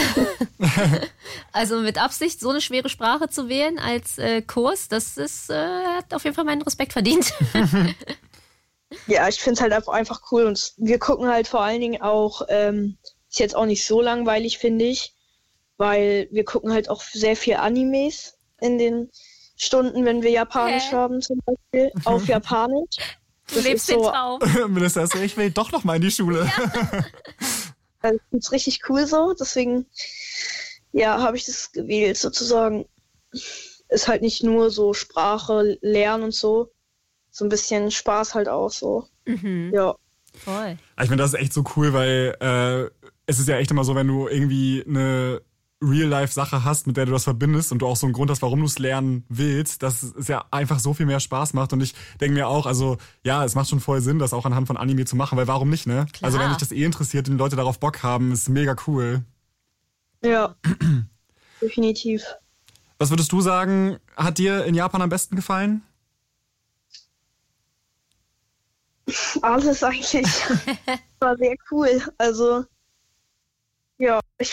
Also mit Absicht so eine schwere Sprache zu wählen als Kurs, das ist, hat auf jeden Fall meinen Respekt verdient. Ja, ich finde es halt einfach cool und wir gucken halt vor allen Dingen auch, ist jetzt auch nicht so langweilig, finde ich, weil wir gucken halt auch sehr viel Animes in den Stunden, wenn wir Japanisch haben zum Beispiel, auf Japanisch. Du lebst den Traum. Melissa, ich will doch noch mal in die Schule. Ja. Also ich finde es richtig cool so, deswegen ja, habe ich das gewählt sozusagen. Ist halt nicht nur so Sprache lernen und so ein bisschen Spaß halt auch so. Ja. Voll. Ich finde, das ist echt so cool, weil es ist ja echt immer so, wenn du irgendwie eine Real-Life-Sache hast, mit der du das verbindest und du auch so einen Grund hast, warum du es lernen willst, dass es ja einfach so viel mehr Spaß macht. Und ich denke mir auch, also ja, es macht schon voll Sinn, das auch anhand von Anime zu machen, weil warum nicht, ne? Klar. Also wenn dich das interessiert und die Leute darauf Bock haben, ist mega cool. Ja, definitiv. Was würdest du sagen, hat dir in Japan am besten gefallen? Alles eigentlich. War sehr cool. Also, ja, ich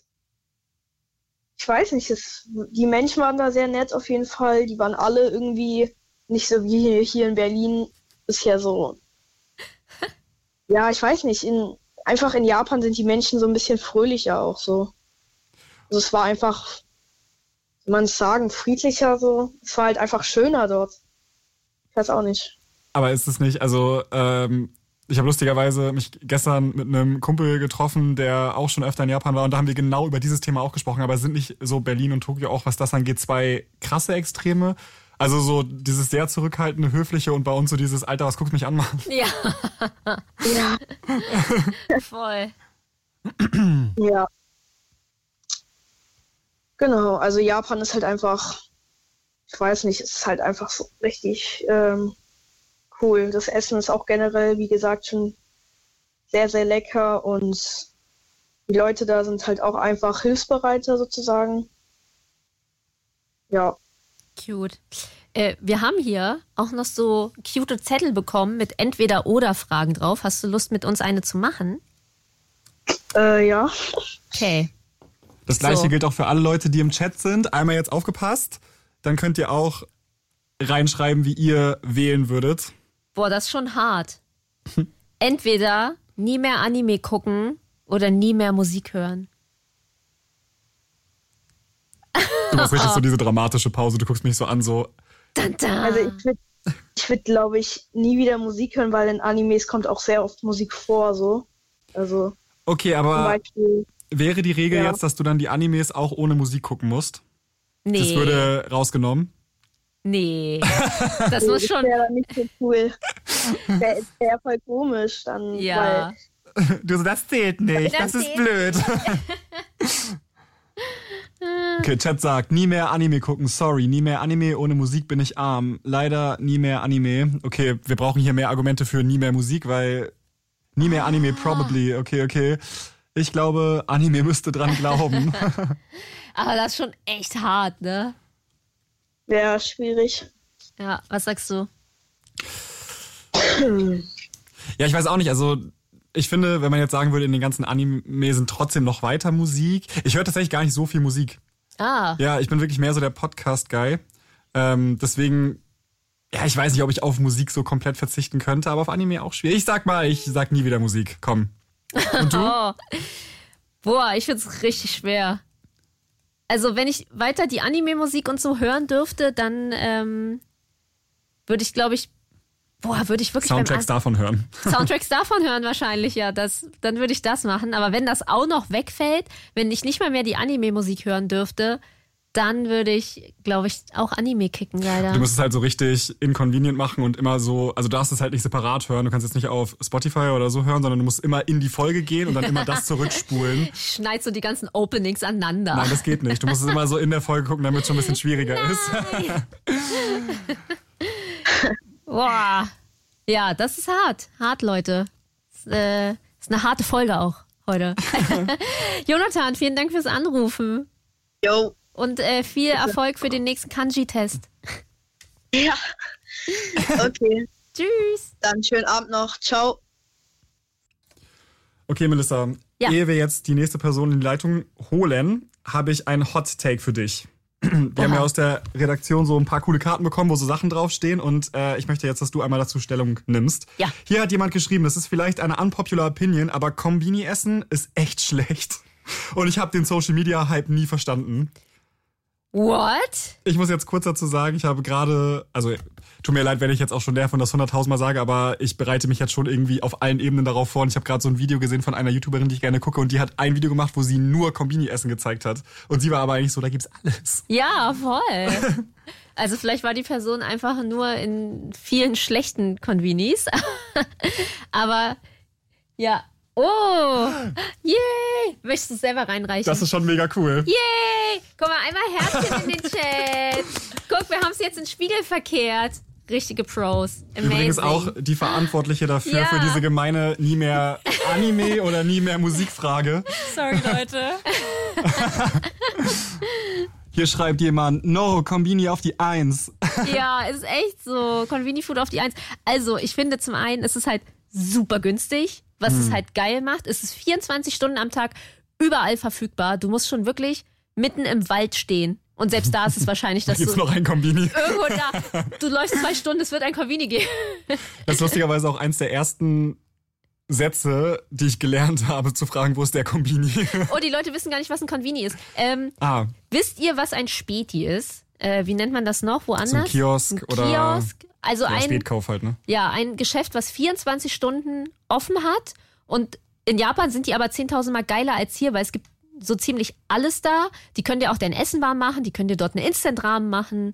weiß nicht, die Menschen waren da sehr nett auf jeden Fall. Die waren alle irgendwie nicht so wie hier in Berlin. Ist ja so. Ja, ich weiß nicht. Einfach in Japan sind die Menschen so ein bisschen fröhlicher auch so. Also es war einfach, wie man es sagen, friedlicher so. Es war halt einfach schöner dort. Ich weiß auch nicht. Aber ist es nicht, also Ich habe lustigerweise mich gestern mit einem Kumpel getroffen, der auch schon öfter in Japan war und da haben wir genau über dieses Thema auch gesprochen, aber sind nicht so Berlin und Tokio auch, was das angeht, zwei krasse Extreme? Also so dieses sehr zurückhaltende, höfliche und bei uns so dieses, Alter, was guckst du mich an, Mann? Ja. Ja. Voll. Ja. Genau, also Japan ist halt einfach, ich weiß nicht, es ist halt einfach so richtig cool. Das Essen ist auch generell, wie gesagt, schon sehr, sehr lecker und die Leute da sind halt auch einfach hilfsbereiter sozusagen. Ja. Cute. Wir haben hier auch noch so cute Zettel bekommen mit Entweder-Oder-Fragen drauf. Hast du Lust, mit uns eine zu machen? Ja. Okay. Das Gleiche So. gilt auch für alle Leute, die im Chat sind. Einmal jetzt aufgepasst, dann könnt ihr auch reinschreiben, wie ihr wählen würdet. Boah, das ist schon hart. Entweder nie mehr Anime gucken oder nie mehr Musik hören. Du machst richtig so diese dramatische Pause, du guckst mich so an, so. Tada. Also ich würd, glaube ich, nie wieder Musik hören, weil in Animes kommt auch sehr oft Musik vor, so. Also Okay, zum aber Beispiel, wäre die Regel Ja. jetzt, dass du dann die Animes auch ohne Musik gucken musst? Nee. Das würde rausgenommen. Nee. Das muss schon. wäre dann nicht so cool. Wäre voll komisch dann, Ja. Du so, das zählt nicht, Das das ist zählt blöd. Okay, Chat sagt, nie mehr Anime gucken, sorry, nie mehr Anime, ohne Musik bin ich arm. Leider nie mehr Anime. Okay, wir brauchen hier mehr Argumente für nie mehr Musik, weil nie mehr Anime probably, okay. Ich glaube, Anime müsste dran glauben. Aber das ist schon echt hart, ne? Wäre schwierig. Ja, was sagst du? Ja, ich weiß auch nicht, also ich finde, wenn man jetzt sagen würde, in den ganzen Anime sind trotzdem noch weiter Musik. Ich höre tatsächlich gar nicht so viel Musik. Ah, Ja, ich bin wirklich mehr so der Podcast-Guy. Deswegen, ja, ich weiß nicht, ob ich auf Musik so komplett verzichten könnte, aber auf Anime auch schwierig. Ich sag nie wieder Musik, komm. Und du? oh. Boah, ich find's richtig schwer. Also, wenn ich weiter die Anime-Musik und so hören dürfte, dann würde ich, glaube ich, würde ich wirklich Soundtracks davon hören. Soundtracks davon hören wahrscheinlich, ja. Dann würde ich das machen. Aber wenn das auch noch wegfällt, wenn ich nicht mal mehr die Anime-Musik hören dürfte, dann würde ich, glaube ich, auch Anime kicken, leider. Du musst es halt so richtig inconvenient machen und immer so, also du darfst es halt nicht separat hören. Du kannst jetzt nicht auf Spotify oder so hören, sondern du musst immer in die Folge gehen und dann immer das zurückspulen. Schneid so die ganzen Openings aneinander. Nein, das geht nicht. Du musst es immer so in der Folge gucken, damit es schon ein bisschen schwieriger ist. Boah. Ja, das ist hart. Hart, Leute. Ist eine harte Folge auch heute. Jonathan, vielen Dank fürs Anrufen. Jo. Und viel Erfolg für den nächsten Kanji-Test. Ja. Okay, Tschüss. dann schönen Abend noch. Ciao. Okay, Melissa, Ja. ehe wir jetzt die nächste Person in die Leitung holen, habe ich einen Hot Take für dich. Wir haben ja aus der Redaktion so ein paar coole Karten bekommen, wo so Sachen draufstehen und ich möchte jetzt, dass du einmal dazu Stellung nimmst. Ja. Hier hat jemand geschrieben, das ist vielleicht eine unpopular Opinion, aber Kombini-Essen ist echt schlecht. Und ich habe den Social-Media-Hype nie verstanden. What? Ich muss jetzt kurz dazu sagen, ich habe gerade, also tut mir leid, wenn ich jetzt auch schon davon das 100.000 Mal sage, aber ich bereite mich jetzt schon irgendwie auf allen Ebenen darauf vor und ich habe gerade so ein Video gesehen von einer YouTuberin, die ich gerne gucke und die hat ein Video gemacht, wo sie nur Kombini-Essen gezeigt hat. Und sie war aber eigentlich so, da gibt's alles. Ja, voll. Also vielleicht war die Person einfach nur in vielen schlechten Convenis. Aber ja. Oh, yay! Möchtest du es selber reinreichen? Das ist schon mega cool. Yay! Guck mal, einmal Herzchen in den Chat. Guck, wir haben es jetzt in den Spiegel verkehrt. Richtige Pros. Amazing. Übrigens auch die Verantwortliche dafür, Ja. für diese gemeine nie mehr Anime oder nie mehr Musikfrage. Sorry, Leute. Hier schreibt jemand, no, Kombini auf die 1. Ja, ist echt so. Conveni Food auf die 1. Also, ich finde zum einen, es ist halt super günstig. Was es halt geil macht, es ist 24 Stunden am Tag überall verfügbar. Du musst schon wirklich mitten im Wald stehen. Und selbst da ist es wahrscheinlich, dass Gibt's du noch ein Kombini? irgendwo da, du läufst 2 Stunden, es wird ein Conveni geben. Das ist lustigerweise auch eins der ersten Sätze, die ich gelernt habe, zu fragen, wo ist der Kombini? Oh, die Leute wissen gar nicht, was ein Conveni ist. Wisst ihr, was ein Späti ist? Wie nennt man das noch? Woanders? So ein Kiosk oder- Kiosk. Also ja, Spätkauf halt, ne? Ja, ein Geschäft, was 24 Stunden offen hat. Und in Japan sind die aber 10.000 Mal geiler als hier, weil es gibt so ziemlich alles da. Die können dir auch dein Essen warm machen, die können dir dort eine Instant-Ramen machen.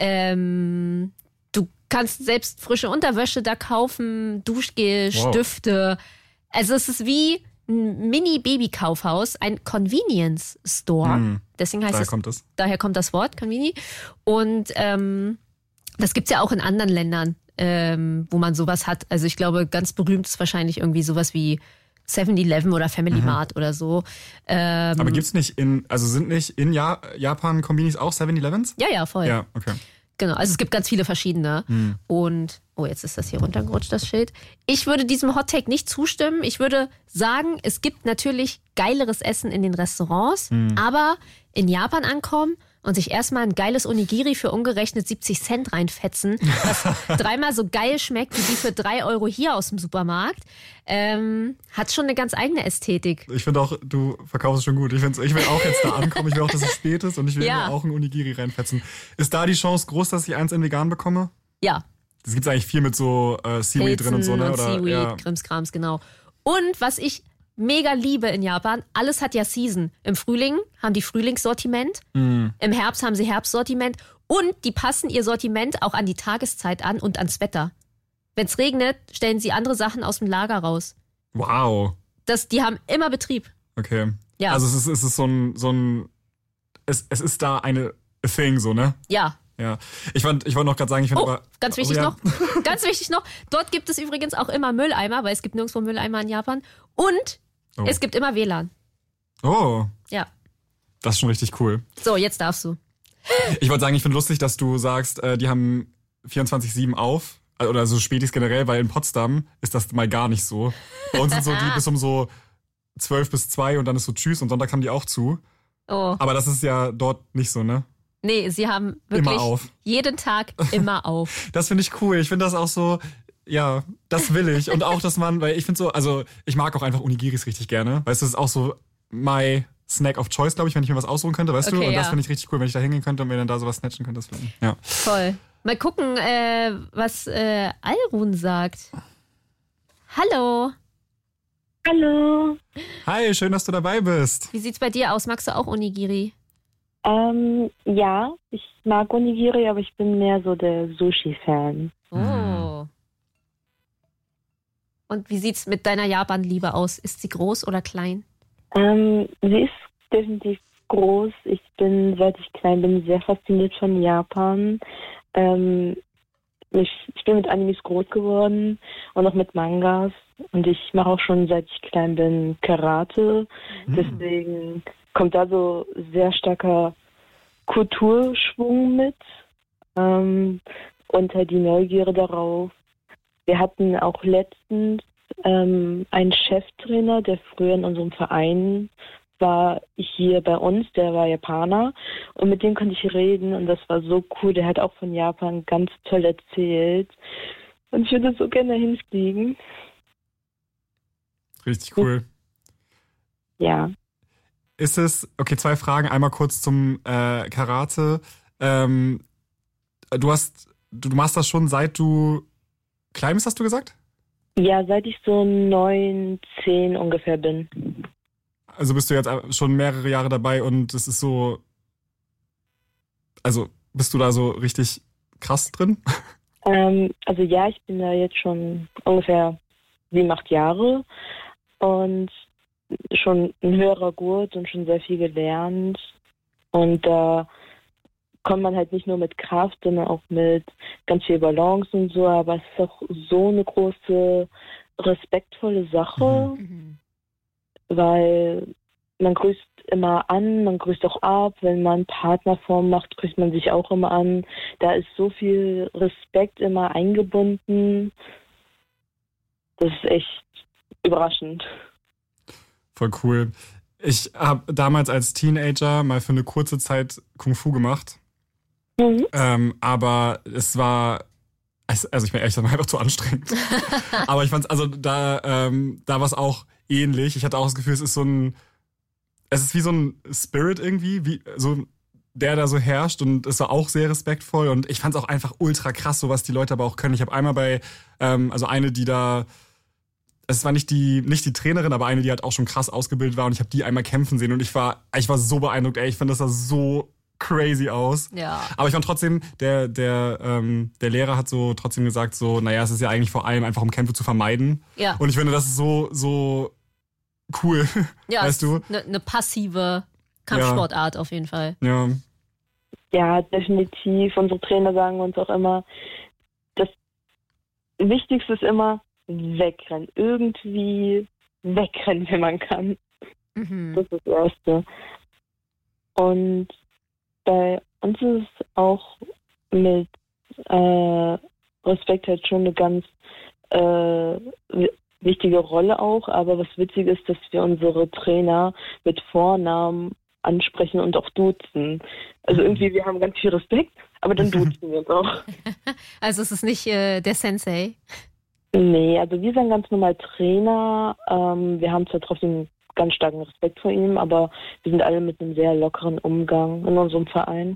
Du kannst selbst frische Unterwäsche da kaufen, Duschgel, Stifte. Also es ist wie ein Mini-Baby-Kaufhaus, ein Convenience-Store. Deswegen heißt daher kommt das Wort, Conveni. Und das gibt's ja auch in anderen Ländern, wo man sowas hat. Also ich glaube, ganz berühmt ist wahrscheinlich irgendwie sowas wie 7-Eleven oder Family Mart oder so. Aber gibt's nicht sind nicht in Japan Konbinis auch 7-Elevens? Ja, voll. Ja, okay. Genau, also es gibt ganz viele verschiedene. Und, jetzt ist das hier runtergerutscht, das Schild. Ich würde diesem Hot Take nicht zustimmen. Ich würde sagen, es gibt natürlich geileres Essen in den Restaurants, aber in Japan ankommen und sich erstmal ein geiles Onigiri für umgerechnet 70 Cent reinfetzen, das dreimal so geil schmeckt wie die für 3 Euro hier aus dem Supermarkt, hat schon eine ganz eigene Ästhetik. Ich finde auch, du verkaufst es schon gut. Ich will auch jetzt da ankommen, ich will auch, dass es spät ist und ich will mir auch ein Onigiri reinfetzen. Ist da die Chance groß, dass ich eins in vegan bekomme? Ja. Das gibt's eigentlich viel mit so Seaweed drin und so, ne? Oder Seaweed, Krimskrams, genau. Und was ich mega liebe in Japan, alles hat ja Season. Im Frühling haben die Frühlingssortiment, im Herbst haben sie Herbstsortiment und die passen ihr Sortiment auch an die Tageszeit an und ans Wetter. Wenn es regnet, stellen sie andere Sachen aus dem Lager raus. Wow. Die haben immer Betrieb. Okay. Ja. Also es ist es ist da eine Thing, so, ne? Ja. Ja. Ich wollte noch gerade sagen, ich finde aber... Ganz wichtig noch, dort gibt es übrigens auch immer Mülleimer, weil es gibt nirgendwo Mülleimer in Japan. Und es gibt immer WLAN. Oh. Ja. Das ist schon richtig cool. So, jetzt darfst du. Ich wollte sagen, ich finde lustig, dass du sagst, die haben 24/7 auf. Oder so Spätis generell, weil in Potsdam ist das mal gar nicht so. Bei uns sind so die bis um so 12 bis 2 und dann ist so Tschüss und Sonntag haben die auch zu. Oh. Aber das ist ja dort nicht so, ne? Nee, sie haben wirklich immer auf. Jeden Tag immer auf. Das finde ich cool. Ich finde das auch so, ja, das will ich. Und auch, dass man, weil ich finde so, also ich mag auch einfach Onigiris richtig gerne. Weißt du, das ist auch so my Snack of Choice, glaube ich, wenn ich mir was aussuchen könnte, weißt du? Und das finde ich richtig cool, wenn ich da hingehen könnte und mir dann da sowas snatchen könnte. Ja. Voll. Mal gucken, was Alrun sagt. Hallo. Hallo. Hi, schön, dass du dabei bist. Wie sieht's bei dir aus? Magst du auch Onigiri? Ja, ich mag Onigiri, aber ich bin mehr so der Sushi-Fan. Oh. Und wie sieht's mit deiner Japan-Liebe aus? Ist sie groß oder klein? Sie ist definitiv groß. Ich bin, seit ich klein bin, sehr fasziniert von Japan. Ich bin mit Animes groß geworden und auch mit Mangas. Und ich mache auch schon, seit ich klein bin, Karate. Deswegen kommt da so sehr starker Kulturschwung mit und halt die Neugierde darauf. Wir hatten auch letztens einen Cheftrainer, der früher in unserem Verein war, hier bei uns, der war Japaner und mit dem konnte ich reden und das war so cool. Der hat auch von Japan ganz toll erzählt und ich würde so gerne hinfliegen. Richtig cool. Ja. Ist es, okay, 2 Fragen, einmal kurz zum Karate. Du machst das schon seit du klein bist, hast du gesagt? Ja, seit ich so 9, 10 ungefähr bin. Also bist du jetzt schon mehrere Jahre dabei und es ist so, also bist du da so richtig krass drin? Also ja, ich bin da jetzt schon ungefähr 7, 8 Jahre und schon ein höherer Gurt und schon sehr viel gelernt. Und da kommt man halt nicht nur mit Kraft, sondern auch mit ganz viel Balance und so. Aber es ist auch so eine große, respektvolle Sache, weil man grüßt immer an, man grüßt auch ab. Wenn man Partnerform macht, grüßt man sich auch immer an. Da ist so viel Respekt immer eingebunden. Das ist echt überraschend. Voll cool. Ich habe damals als Teenager mal für eine kurze Zeit Kung Fu gemacht. Aber es war, also ich bin ehrlich, das war einfach zu anstrengend. Aber ich fand's, also da war es auch ähnlich. Ich hatte auch das Gefühl, es ist wie so ein Spirit irgendwie, wie so der da so herrscht und ist auch sehr respektvoll und ich fand's auch einfach ultra krass, so was die Leute aber auch können. Ich habe einmal bei, also eine, die da, es war nicht die Trainerin, aber eine, die halt auch schon krass ausgebildet war und ich habe die einmal kämpfen sehen und ich war so beeindruckt, ich fand das sah so crazy aus. Ja. Aber ich fand trotzdem, der Lehrer hat so trotzdem gesagt, so, naja, es ist ja eigentlich vor allem einfach, um Kämpfe zu vermeiden. Ja. Und ich finde, das ist so cool, Ja, weißt du? Eine passive Kampfsportart auf jeden Fall. Ja. Ja, definitiv. Unsere Trainer sagen uns auch immer, das Wichtigste ist immer wegrennen. Irgendwie wegrennen, wenn man kann. Mhm. Das ist das Erste. Und bei uns ist es auch mit Respekt halt schon eine ganz wichtige Rolle auch, aber was witzig ist, dass wir unsere Trainer mit Vornamen ansprechen und auch duzen. Also irgendwie, wir haben ganz viel Respekt, aber dann duzen wir uns auch. Also es ist nicht der Sensei. Nee, also wir sind ganz normal Trainer. Wir haben zwar trotzdem ganz starken Respekt vor ihm, aber wir sind alle mit einem sehr lockeren Umgang in unserem Verein.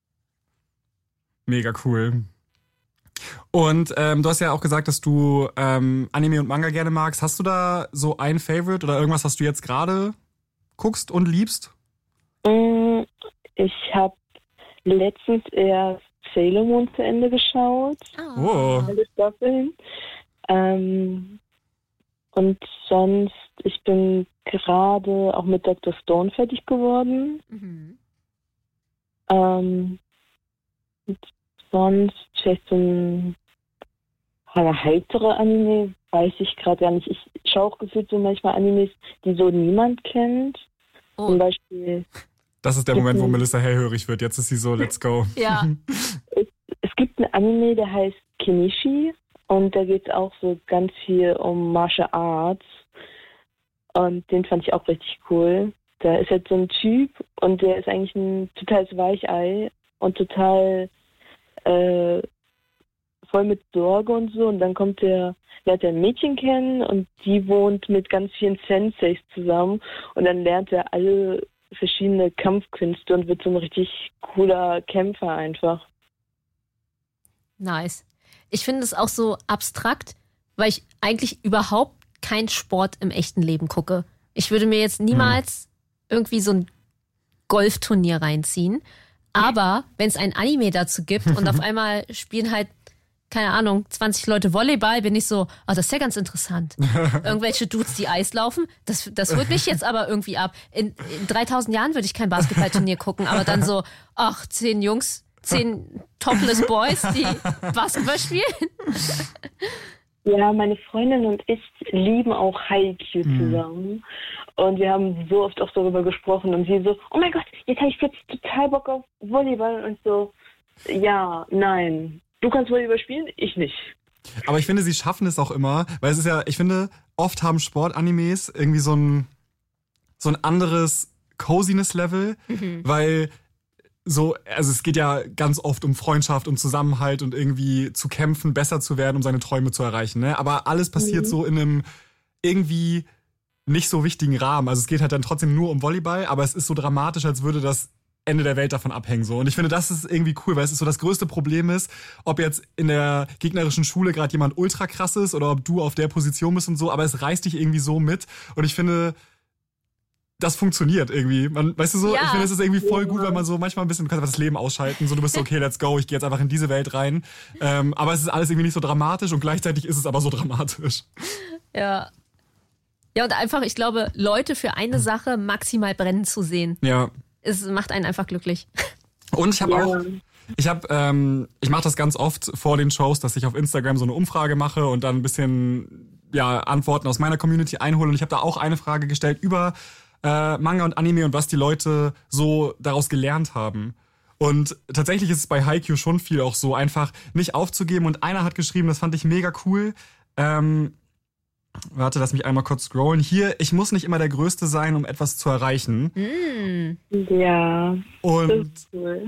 Mega cool. Und du hast ja auch gesagt, dass du Anime und Manga gerne magst. Hast du da so ein Favorite oder irgendwas, was du jetzt gerade guckst und liebst? Ich habe letztens erst Sailor Moon zu Ende geschaut. Oh. Alle Staffeln. Und sonst, ich bin gerade auch mit Dr. Stone fertig geworden. Mhm. Und sonst vielleicht so ein heiterer Anime, weiß ich gerade gar nicht. Ich schaue auch gefühlt so manchmal Animes, die so niemand kennt. Oh. Zum Beispiel. Das ist der Moment, wo Melissa hellhörig wird. Jetzt ist sie so, let's go. Ja. Es gibt einen Anime, der heißt Kenichi. Und da geht es auch so ganz viel um Martial Arts. Und den fand ich auch richtig cool. Da ist halt so ein Typ und der ist eigentlich ein totales Weichei und total voll mit Sorge und so. Und dann lernt er ein Mädchen kennen und die wohnt mit ganz vielen Senseis zusammen. Und dann lernt er alle verschiedene Kampfkünste und wird so ein richtig cooler Kämpfer einfach. Nice. Ich finde es auch so abstrakt, weil ich eigentlich überhaupt keinen Sport im echten Leben gucke. Ich würde mir jetzt niemals irgendwie so ein Golfturnier reinziehen. Aber wenn es ein Anime dazu gibt und auf einmal spielen halt, keine Ahnung, 20 Leute Volleyball, bin ich so, das ist ja ganz interessant. Irgendwelche Dudes, die Eis laufen, das holt mich jetzt aber irgendwie ab. In 3000 Jahren würde ich kein Basketballturnier gucken, aber dann so, 10 Jungs, 10 Topless Boys, die Basketball spielen. Ja, meine Freundin und ich lieben auch Haikyuu zusammen. Und wir haben so oft auch darüber gesprochen. Und sie so, oh mein Gott, jetzt habe ich jetzt total Bock auf Volleyball. Und so, ja, nein. Du kannst Volleyball spielen, ich nicht. Aber ich finde, sie schaffen es auch immer. Weil es ist ja, ich finde, oft haben Sportanimes irgendwie so ein anderes Coziness-Level. Weil so, also es geht ja ganz oft um Freundschaft und Zusammenhalt und irgendwie zu kämpfen, besser zu werden, um seine Träume zu erreichen, ne? Aber alles passiert so in einem irgendwie nicht so wichtigen Rahmen. Also es geht halt dann trotzdem nur um Volleyball, aber es ist so dramatisch, als würde das Ende der Welt davon abhängen, so. Und ich finde, das ist irgendwie cool, weil es ist so das größte Problem ist, ob jetzt in der gegnerischen Schule gerade jemand ultra krass ist oder ob du auf der Position bist und so, aber es reißt dich irgendwie so mit. Und ich finde, das funktioniert irgendwie. Weißt du so, ich finde, es ist irgendwie voll gut, weil man so manchmal ein bisschen, du kannst einfach das Leben ausschalten, so du bist so, okay, let's go, ich gehe jetzt einfach in diese Welt rein. Aber es ist alles irgendwie nicht so dramatisch und gleichzeitig ist es aber so dramatisch. Ja. Ja, und einfach, ich glaube, Leute für eine Sache maximal brennen zu sehen. Ja. Es macht einen einfach glücklich. Und ich habe ich mache das ganz oft vor den Shows, dass ich auf Instagram so eine Umfrage mache und dann ein bisschen Antworten aus meiner Community einhole. Und ich habe da auch eine Frage gestellt über Manga und Anime und was die Leute so daraus gelernt haben. Und tatsächlich ist es bei Haikyuu schon viel auch so, einfach nicht aufzugeben. Und einer hat geschrieben, das fand ich mega cool. Warte, lass mich einmal kurz scrollen. Hier, ich muss nicht immer der Größte sein, um etwas zu erreichen. Ja. Und das ist cool.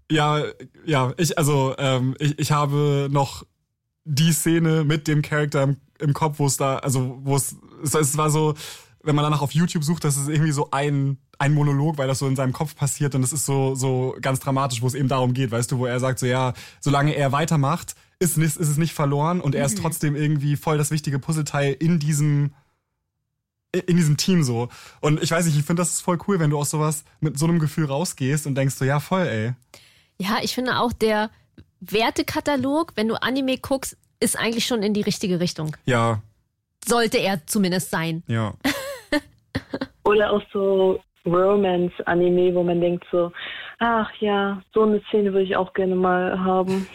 Ich habe noch die Szene mit dem Charakter im Kopf, es war so, wenn man danach auf YouTube sucht, das ist irgendwie so ein ein Monolog, weil das so in seinem Kopf passiert und es ist so ganz dramatisch, wo es eben darum geht, weißt du, wo er sagt so, ja, solange er weitermacht, ist es nicht verloren und er ist trotzdem irgendwie voll das wichtige Puzzleteil in diesem Team so. Und ich weiß nicht, ich finde, das ist voll cool, wenn du aus sowas mit so einem Gefühl rausgehst und denkst so, ja, voll, ey. Ja, ich finde auch der Wertekatalog, wenn du Anime guckst, ist eigentlich schon in die richtige Richtung. Ja. Sollte er zumindest sein. Ja. Oder auch so Romance-Anime, wo man denkt so, ach ja, so eine Szene würde ich auch gerne mal haben.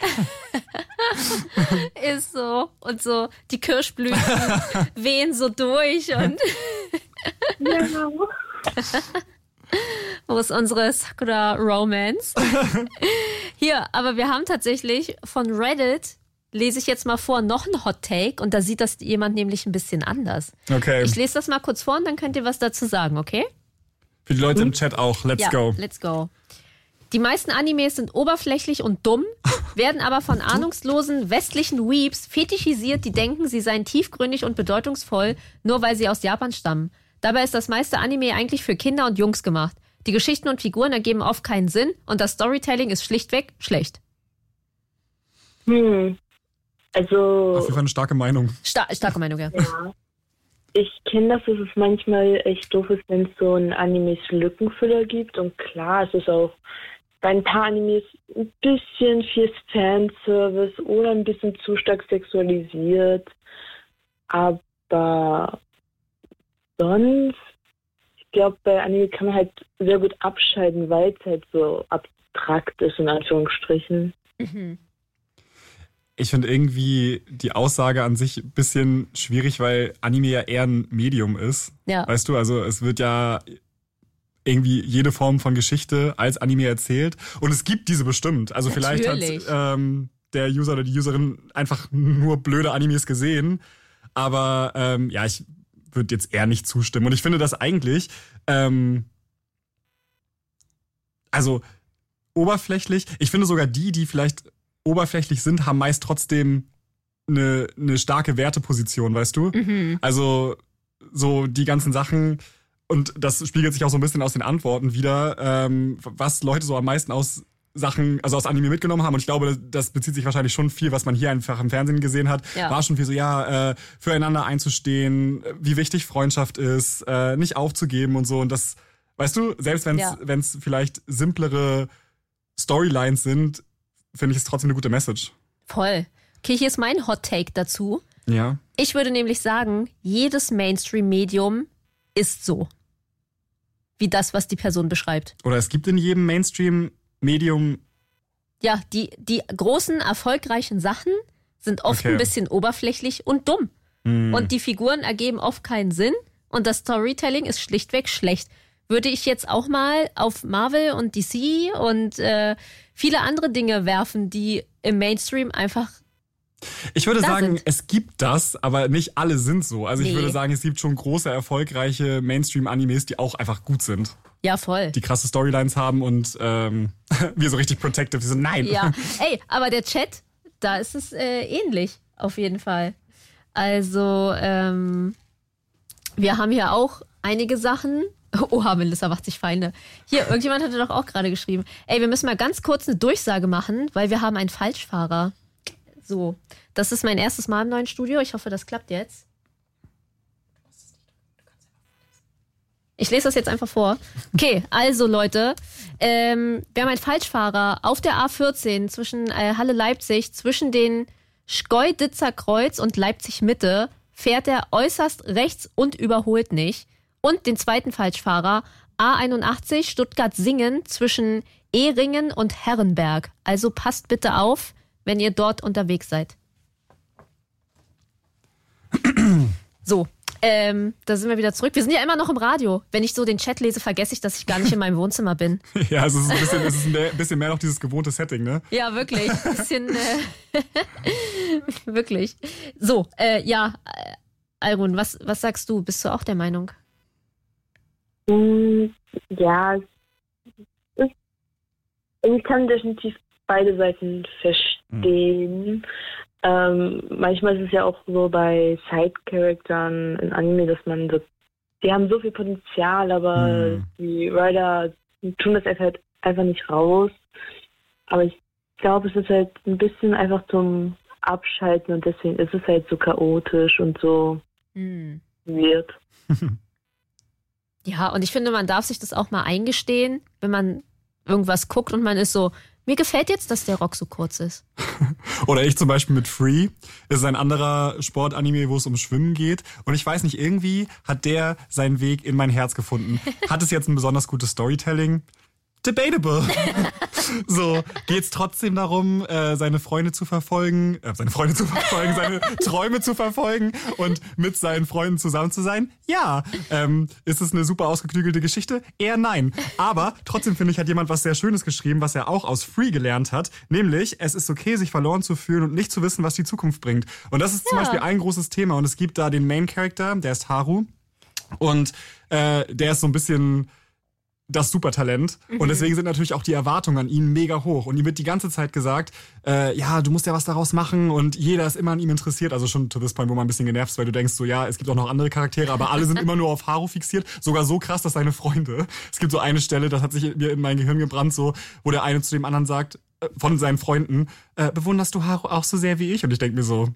Ist so. Und so die Kirschblüten wehen so durch und Ja. wo ist unsere Sakura Romance? Hier, aber wir haben tatsächlich von Reddit, lese ich jetzt mal vor, noch ein Hot Take und da sieht das jemand nämlich ein bisschen anders. Okay. Ich lese das mal kurz vor und dann könnt ihr was dazu sagen, okay? Für die Leute im Chat auch. Let's go. Let's go. Die meisten Animes sind oberflächlich und dumm, werden aber von ahnungslosen westlichen Weebs fetischisiert, die denken, sie seien tiefgründig und bedeutungsvoll, nur weil sie aus Japan stammen. Dabei ist das meiste Anime eigentlich für Kinder und Jungs gemacht. Die Geschichten und Figuren ergeben oft keinen Sinn und das Storytelling ist schlichtweg schlecht. Also. Auf jeden Fall eine starke Meinung. Starke Meinung, ja. Ja. Ich kenne das, dass es manchmal echt doof ist, wenn es so ein Animes Lückenfüller gibt. Und klar, es ist auch bei ein paar Animes ein bisschen viel Fanservice oder ein bisschen zu stark sexualisiert. Aber sonst, ich glaube, bei Anime kann man halt sehr gut abschalten, weil es halt so abstrakt ist, in Anführungsstrichen. Ich finde irgendwie die Aussage an sich ein bisschen schwierig, weil Anime ja eher ein Medium ist. Ja. Weißt du, also es wird ja irgendwie jede Form von Geschichte als Anime erzählt. Und es gibt diese bestimmt. Also Natürlich. Vielleicht hat der User oder die Userin einfach nur blöde Animes gesehen. Aber ja, ich würde jetzt eher nicht zustimmen. Und ich finde das eigentlich, also oberflächlich, ich finde sogar die vielleicht oberflächlich sind, haben meist trotzdem eine starke Werteposition, weißt du? Also so die ganzen Sachen, und das spiegelt sich auch so ein bisschen aus den Antworten wieder, was Leute so am meisten aus Sachen, also aus Anime mitgenommen haben. Und ich glaube, das bezieht sich wahrscheinlich schon viel, was man hier einfach im Fernsehen gesehen hat. Ja. War schon viel so, ja, füreinander einzustehen, wie wichtig Freundschaft ist, nicht aufzugeben und so. Und das, weißt du, selbst wenn es vielleicht simplere Storylines sind, finde ich es trotzdem eine gute Message. Voll. Okay, hier ist mein Hot Take dazu. Ja. Ich würde nämlich sagen, jedes Mainstream-Medium ist so. Wie das, was die Person beschreibt. Oder es gibt in jedem Mainstream-Medium... Ja, die großen, erfolgreichen Sachen sind oft ein bisschen oberflächlich und dumm. Und die Figuren ergeben oft keinen Sinn und das Storytelling ist schlichtweg schlecht. Würde ich jetzt auch mal auf Marvel und DC und viele andere Dinge werfen, die im Mainstream einfach Ich würde sagen, sind. es gibt das, aber nicht alle sind so. Also ich würde sagen, es gibt schon große, erfolgreiche Mainstream-Animes, die auch einfach gut sind. Ja, voll. Die krasse Storylines haben und wir so richtig protective, die so, nein. Ja, ey, aber der Chat, da ist es ähnlich, auf jeden Fall. Also, wir haben hier auch einige Sachen. Oha, Melissa macht sich Feinde. Hier, irgendjemand hatte doch auch gerade geschrieben. Ey, wir müssen mal ganz kurz eine Durchsage machen, weil wir haben einen Falschfahrer. So, das ist mein erstes Mal im neuen Studio. Ich hoffe, das klappt jetzt. Ich lese das jetzt einfach vor. Okay, also Leute, wir haben einen Falschfahrer auf der A14 zwischen Halle-Leipzig, zwischen den Schkeuditzer Kreuz und Leipzig-Mitte, fährt er äußerst rechts und überholt nicht. Und den zweiten Falschfahrer, A81 Stuttgart-Singen zwischen Ehringen und Herrenberg. Also passt bitte auf, wenn ihr dort unterwegs seid. So, da sind wir wieder zurück. Wir sind ja immer noch im Radio. Wenn ich so den Chat lese, vergesse ich, dass ich gar nicht in meinem Wohnzimmer bin. Ja, es ist ein bisschen mehr noch dieses gewohnte Setting, ne? Ja, wirklich. Ein bisschen, wirklich. So, ja, Alrun, was sagst du? Bist du auch der Meinung? Ja, ich kann definitiv beide Seiten verstehen. Manchmal ist es ja auch so bei Side-Charaktern in Anime, dass man so die haben so viel Potenzial, aber die Rider tun das einfach nicht raus. Aber ich glaube, es ist halt ein bisschen einfach zum Abschalten und deswegen ist es halt so chaotisch und so weird. Ja, und ich finde, man darf sich das auch mal eingestehen, wenn man irgendwas guckt und man ist so, mir gefällt jetzt, dass der Rock so kurz ist. Oder ich zum Beispiel mit Free. Das ist ein anderer Sportanime, wo es um Schwimmen geht. Und ich weiß nicht, irgendwie hat der seinen Weg in mein Herz gefunden. Hat es jetzt ein besonders gutes Storytelling? Debatable. So, geht's trotzdem darum, seine Träume zu verfolgen und mit seinen Freunden zusammen zu sein? Ja. Ist es eine super ausgeklügelte Geschichte? Eher nein. Aber trotzdem finde ich, hat jemand was sehr Schönes geschrieben, was er auch aus Free gelernt hat. Nämlich, es ist okay, sich verloren zu fühlen und nicht zu wissen, was die Zukunft bringt. Und das ist zum Beispiel ein großes Thema. Und es gibt da den Main Character, der ist Haru. Und der ist so ein bisschen das Supertalent. Und deswegen sind natürlich auch die Erwartungen an ihn mega hoch. Und ihm wird die ganze Zeit gesagt, ja, du musst ja was daraus machen und jeder ist immer an ihm interessiert. Also schon to this point, wo man ein bisschen genervt ist, weil du denkst so, ja, es gibt auch noch andere Charaktere, aber alle sind immer nur auf Haru fixiert. Sogar so krass, dass seine Freunde, es gibt so eine Stelle, das hat sich mir in mein Gehirn gebrannt, so, wo der eine zu dem anderen sagt, von seinen Freunden, bewunderst du Haru auch so sehr wie ich? Und ich denke mir so,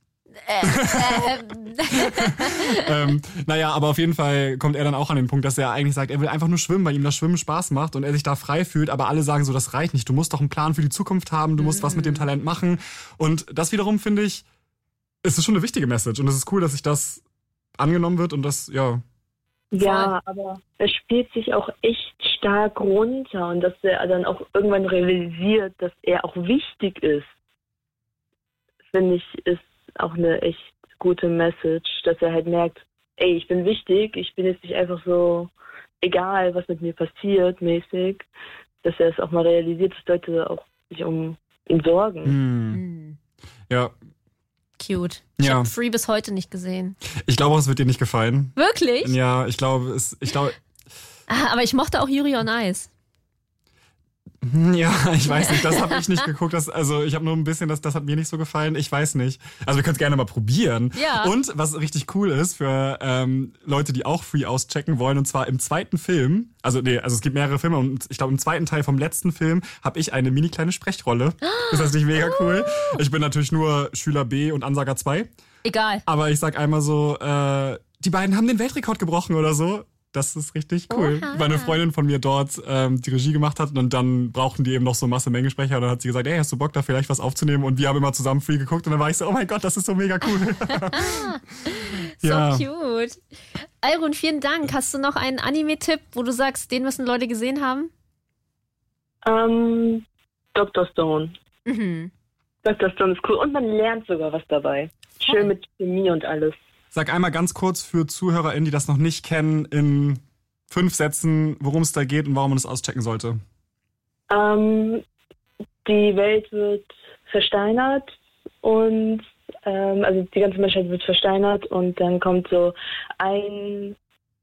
naja, aber auf jeden Fall kommt er dann auch an den Punkt, dass er eigentlich sagt, er will einfach nur schwimmen, weil ihm das Schwimmen Spaß macht und er sich da frei fühlt, aber alle sagen so, das reicht nicht, du musst doch einen Plan für die Zukunft haben, du musst was mit dem Talent machen und das wiederum finde ich, ist schon eine wichtige Message und es ist cool, dass sich das angenommen wird und das, ja. Ja, aber es spielt sich auch echt stark runter und dass er dann auch irgendwann realisiert, dass er auch wichtig ist, finde ich, ist auch eine echt gute Message, dass er halt merkt, ey, ich bin wichtig, ich bin jetzt nicht einfach so egal, was mit mir passiert, mäßig, dass er es auch mal realisiert, dass Leute auch sich um ihn sorgen. Ja. Cute. Ich habe Free bis heute nicht gesehen. Ich glaube, es wird dir nicht gefallen. Wirklich? Ja, ich glaube. Aber ich mochte auch Yuri on Ice. Ja, ich weiß nicht, das habe ich nicht geguckt. Also ich habe nur ein bisschen, das hat mir nicht so gefallen. Ich weiß nicht. Also wir können es gerne mal probieren. Ja. Und was richtig cool ist für Leute, die auch Free auschecken wollen, und zwar im zweiten Film, also es gibt mehrere Filme und ich glaube im zweiten Teil vom letzten Film habe ich eine mini kleine Sprechrolle. Ist das nicht mega cool? Ich bin natürlich nur Schüler B und Ansager 2. Egal. Aber ich sag einmal so, die beiden haben den Weltrekord gebrochen oder so. Das ist richtig cool. Weil eine Freundin von mir dort die Regie gemacht hat und dann brauchten die eben noch so Masse-Menge-Sprecher und dann hat sie gesagt, ey, hast du Bock da vielleicht was aufzunehmen? Und wir haben immer zusammen Free geguckt und dann war ich so, oh mein Gott, das ist so mega cool. So cute. Alrun, vielen Dank. Hast du noch einen Anime-Tipp, wo du sagst, den müssen Leute gesehen haben? Dr. Stone. Dr. Stone ist cool und man lernt sogar was dabei. Schön mit Chemie und alles. Sag einmal ganz kurz für ZuhörerInnen, die das noch nicht kennen, in 5 Sätzen, worum es da geht und warum man es auschecken sollte. Die Welt wird versteinert und also die ganze Menschheit wird versteinert und dann kommt so ein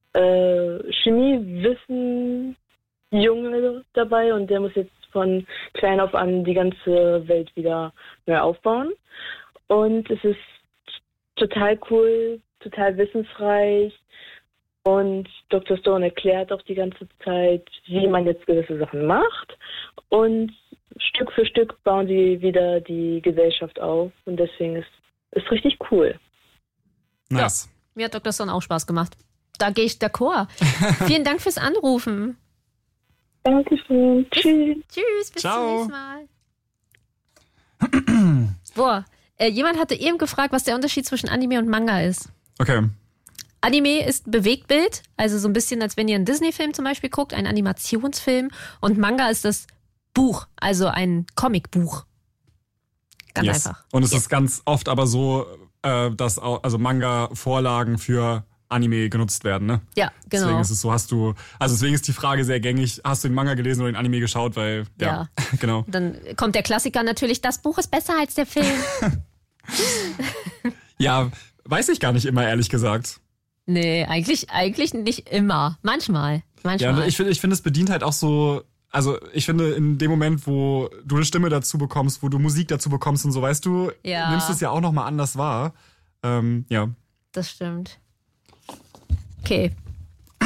Chemiewissen-Junge dabei und der muss jetzt von klein auf an die ganze Welt wieder neu aufbauen. Und es ist total cool, total wissensreich und Dr. Stone erklärt auch die ganze Zeit, wie man jetzt gewisse Sachen macht und Stück für Stück bauen die wieder die Gesellschaft auf und deswegen ist es richtig cool. Nice. Ja, mir hat Dr. Stone auch Spaß gemacht. Da gehe ich d'accord. Vielen Dank fürs Anrufen. Dankeschön. Tschüss. Tschüss, bis Ciao. zum nächsten Mal. Boah. Jemand hatte eben gefragt, was der Unterschied zwischen Anime und Manga ist. Okay. Anime ist Bewegtbild, also so ein bisschen, als wenn ihr einen Disney-Film zum Beispiel guckt, einen Animationsfilm. Und Manga ist das Buch, also ein Comicbuch. Ganz einfach. Und es ist ganz oft aber so, dass also Manga-Vorlagen für Anime genutzt werden, ne? Ja, genau. Deswegen ist es so, deswegen ist die Frage sehr gängig, hast du den Manga gelesen oder den Anime geschaut, weil, ja. Genau. Dann kommt der Klassiker natürlich, das Buch ist besser als der Film. Ja, weiß ich gar nicht immer, ehrlich gesagt. Nee, eigentlich nicht immer. Manchmal. Ja, ich finde, es bedient halt auch so, also ich finde, in dem Moment, wo du eine Stimme dazu bekommst, wo du Musik dazu bekommst und so, weißt du, nimmst es ja auch nochmal anders wahr. Ja. Das stimmt. Okay,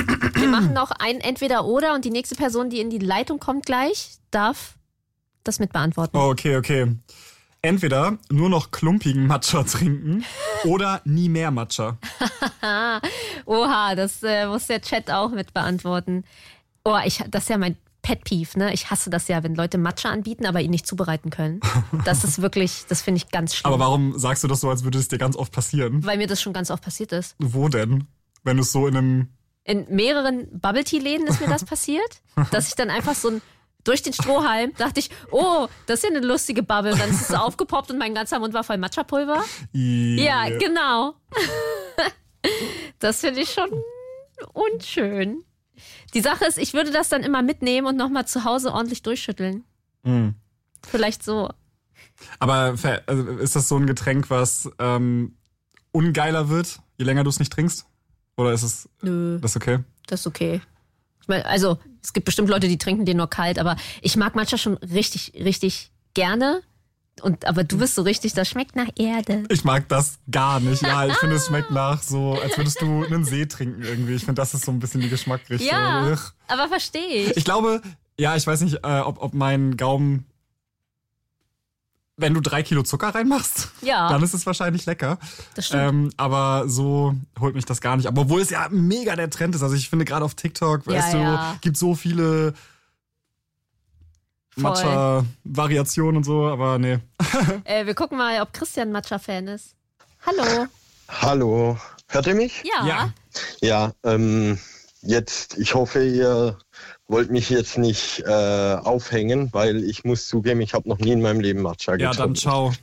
Wir machen noch ein Entweder-Oder und die nächste Person, die in die Leitung kommt gleich, darf das mit beantworten. Oh, okay. Entweder nur noch klumpigen Matcha trinken oder nie mehr Matcha. Oha, das muss der Chat auch mit beantworten. Oh, das ist ja mein Pet-Peeve, ne? Ich hasse das ja, wenn Leute Matcha anbieten, aber ihn nicht zubereiten können. Das ist wirklich, das finde ich ganz schlimm. Aber warum sagst du das so, als würde es dir ganz oft passieren? Weil mir das schon ganz oft passiert ist. Wo denn? Wenn du es so in mehreren Bubble-Tea-Läden ist mir das passiert, dass ich dann einfach durch den Strohhalm dachte ich, oh, das ist ja eine lustige Bubble. Und dann ist es so aufgepoppt und mein ganzer Mund war voll Matcha-Pulver. Ja, genau. Das finde ich schon unschön. Die Sache ist, ich würde das dann immer mitnehmen und nochmal zu Hause ordentlich durchschütteln. Mhm. Vielleicht so. Aber ist das so ein Getränk, was ungeiler wird, je länger du es nicht trinkst? Oder ist es das okay? Das ist okay. Ich meine, also es gibt bestimmt Leute, die trinken den nur kalt, aber ich mag Matcha schon richtig, richtig gerne. Aber du bist so richtig, das schmeckt nach Erde. Ich mag das gar nicht. Ja, ich finde, es schmeckt nach so, als würdest du einen See trinken irgendwie. Ich finde, das ist so ein bisschen die Geschmacksrichtung. Ja, aber verstehe ich. Ich glaube, ja, ich weiß nicht, ob mein Gaumen, wenn du 3 Kilo Zucker reinmachst, dann ist es wahrscheinlich lecker. Das stimmt. Aber so holt mich das gar nicht. Aber obwohl es ja mega der Trend ist. Also ich finde gerade auf TikTok, weißt du, gibt so viele Matcha-Variationen und so, aber nee. Wir gucken mal, ob Christian Matcha-Fan ist. Hallo. Hallo. Hört ihr mich? Ja. Ja, jetzt, ich hoffe, ihr wollt mich jetzt nicht aufhängen, weil ich muss zugeben, ich habe noch nie in meinem Leben Matcha getrunken. Ja, dann ciao.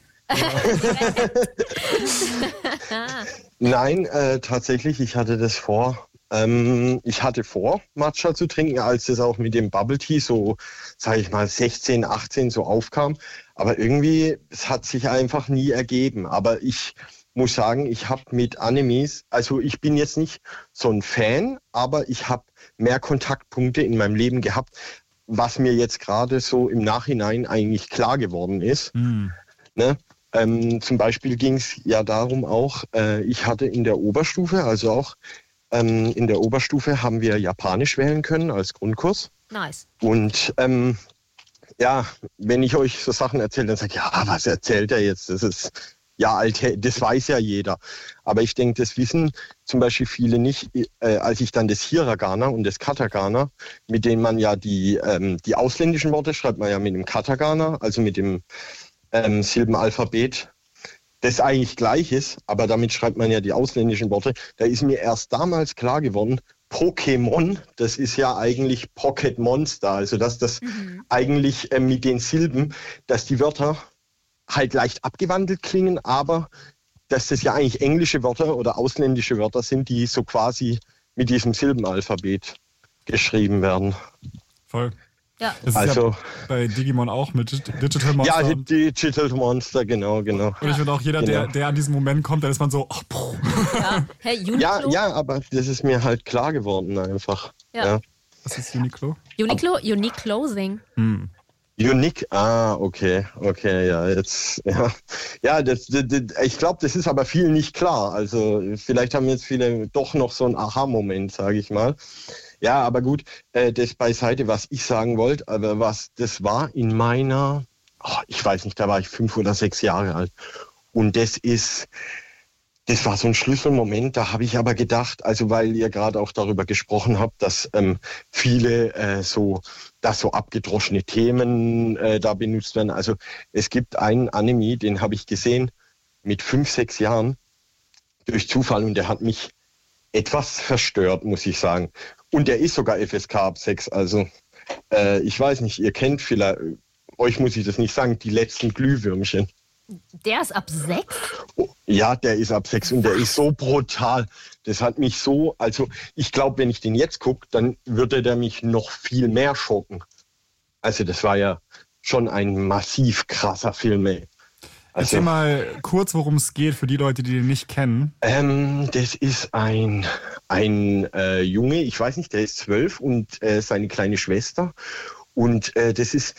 Nein, tatsächlich, ich hatte das vor. Ich hatte vor, Matcha zu trinken, als es auch mit dem Bubble Tea so, sage ich mal, 16, 18 so aufkam. Aber irgendwie, es hat sich einfach nie ergeben. Aber ich muss sagen, ich habe mit Animes, also ich bin jetzt nicht so ein Fan, aber ich habe mehr Kontaktpunkte in meinem Leben gehabt, was mir jetzt gerade so im Nachhinein eigentlich klar geworden ist. Ne? Zum Beispiel ging es ja darum auch, ich hatte in der Oberstufe, also auch in der Oberstufe haben wir Japanisch wählen können als Grundkurs. Nice. Und ja, wenn ich euch so Sachen erzähle, dann sage ich, ja, was erzählt er jetzt? Das ist ja das weiß ja jeder. Aber ich denke, das wissen zum Beispiel viele nicht, als ich dann das Hiragana und das Katakana, mit denen man ja die ausländischen Worte schreibt man ja mit dem Katakana, also mit dem Silbenalphabet, das eigentlich gleich ist, aber damit schreibt man ja die ausländischen Worte. Da ist mir erst damals klar geworden, Pokémon, das ist ja eigentlich Pocket Monster. Also dass das eigentlich mit den Silben, dass die Wörter halt leicht abgewandelt klingen, aber dass das ja eigentlich englische Wörter oder ausländische Wörter sind, die so quasi mit diesem Silbenalphabet geschrieben werden. Voll. Ja. Das ist also ja bei Digimon auch mit Digital Monster. Ja, Digital Monster, genau. Und ich finde auch jeder, der an diesen Moment kommt, dann ist man so, Ja. Hey, Uniqlo? Ja, aber das ist mir halt klar geworden einfach. Ja. Was ist Uniqlo? Unique Clothing. Unique, okay, ja, jetzt, ja. Ja, ich glaube, das ist aber vielen nicht klar. Also vielleicht haben jetzt viele doch noch so einen Aha-Moment, sage ich mal. Ja, aber gut, das beiseite, was ich sagen wollte, aber das war in meiner, ich weiß nicht, da war ich 5 oder 6 Jahre alt. Und das war so ein Schlüsselmoment, da habe ich aber gedacht, also weil ihr gerade auch darüber gesprochen habt, dass viele so abgedroschene Themen da benutzt werden. Also es gibt einen Anime, den habe ich gesehen mit 5, 6 Jahren durch Zufall und der hat mich etwas verstört, muss ich sagen. Und der ist sogar FSK ab 6, also ich weiß nicht, ihr kennt vielleicht, euch muss ich das nicht sagen, die letzten Glühwürmchen. Der ist ab 6? Ja, der ist ab 6 und der ist so brutal. Das hat mich so, also ich glaube, wenn ich den jetzt gucke, dann würde der mich noch viel mehr schocken. Also das war ja schon ein massiv krasser Film, ey. Also, erzähl mal kurz, worum es geht für die Leute, die den nicht kennen. Das ist ein Junge, ich weiß nicht, der ist 12 und seine kleine Schwester. Und das ist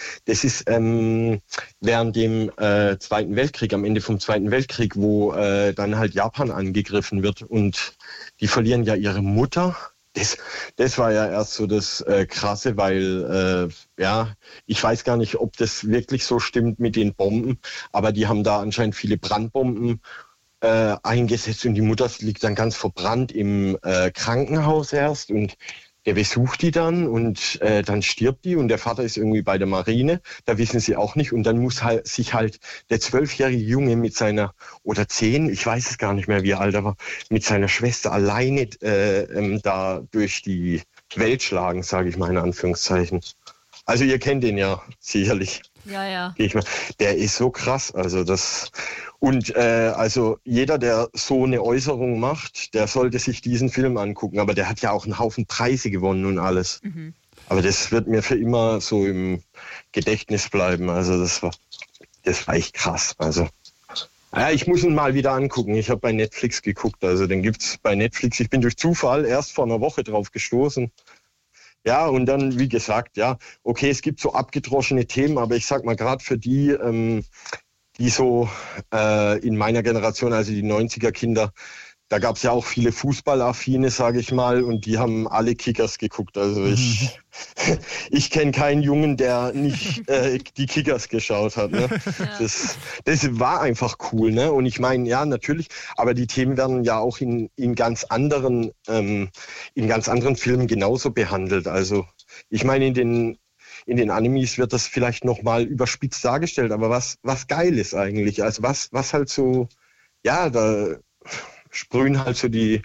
während dem Zweiten Weltkrieg, am Ende vom Zweiten Weltkrieg, wo dann halt Japan angegriffen wird und die verlieren ja ihre Mutter Das war ja erst so das Krasse, weil, ich weiß gar nicht, ob das wirklich so stimmt mit den Bomben, aber die haben da anscheinend viele Brandbomben eingesetzt und die Mutter liegt dann ganz verbrannt im Krankenhaus erst und der besucht die dann und dann stirbt die und der Vater ist irgendwie bei der Marine, da wissen sie auch nicht und dann muss sich der 12-jährige Junge mit seiner, oder 10, ich weiß es gar nicht mehr, wie alt er war, mit seiner Schwester alleine da durch die Welt schlagen, sage ich mal in Anführungszeichen. Also ihr kennt den ja sicherlich. Ja. Der ist so krass, also das... Und also jeder, der so eine Äußerung macht, der sollte sich diesen Film angucken. Aber der hat ja auch einen Haufen Preise gewonnen und alles. Mhm. Aber das wird mir für immer so im Gedächtnis bleiben. Also das war echt krass. Also ich muss ihn mal wieder angucken. Ich habe bei Netflix geguckt. Also den gibt's bei Netflix. Ich bin durch Zufall erst vor einer Woche drauf gestoßen. Ja, und dann, wie gesagt, okay, es gibt so abgedroschene Themen, aber ich sag mal, gerade für die so in meiner Generation, also die 90er-Kinder, da gab es ja auch viele Fußballaffine, sage ich mal, und die haben alle Kickers geguckt. Also ich kenne keinen Jungen, der nicht die Kickers geschaut hat. Ne? Ja. Das war einfach cool. Ne? Und ich meine, ja, natürlich, aber die Themen werden ja auch in ganz anderen Filmen genauso behandelt. Also ich meine, in den Animes wird das vielleicht nochmal überspitzt dargestellt, aber was geil ist eigentlich. Also was halt so, da sprühen halt so die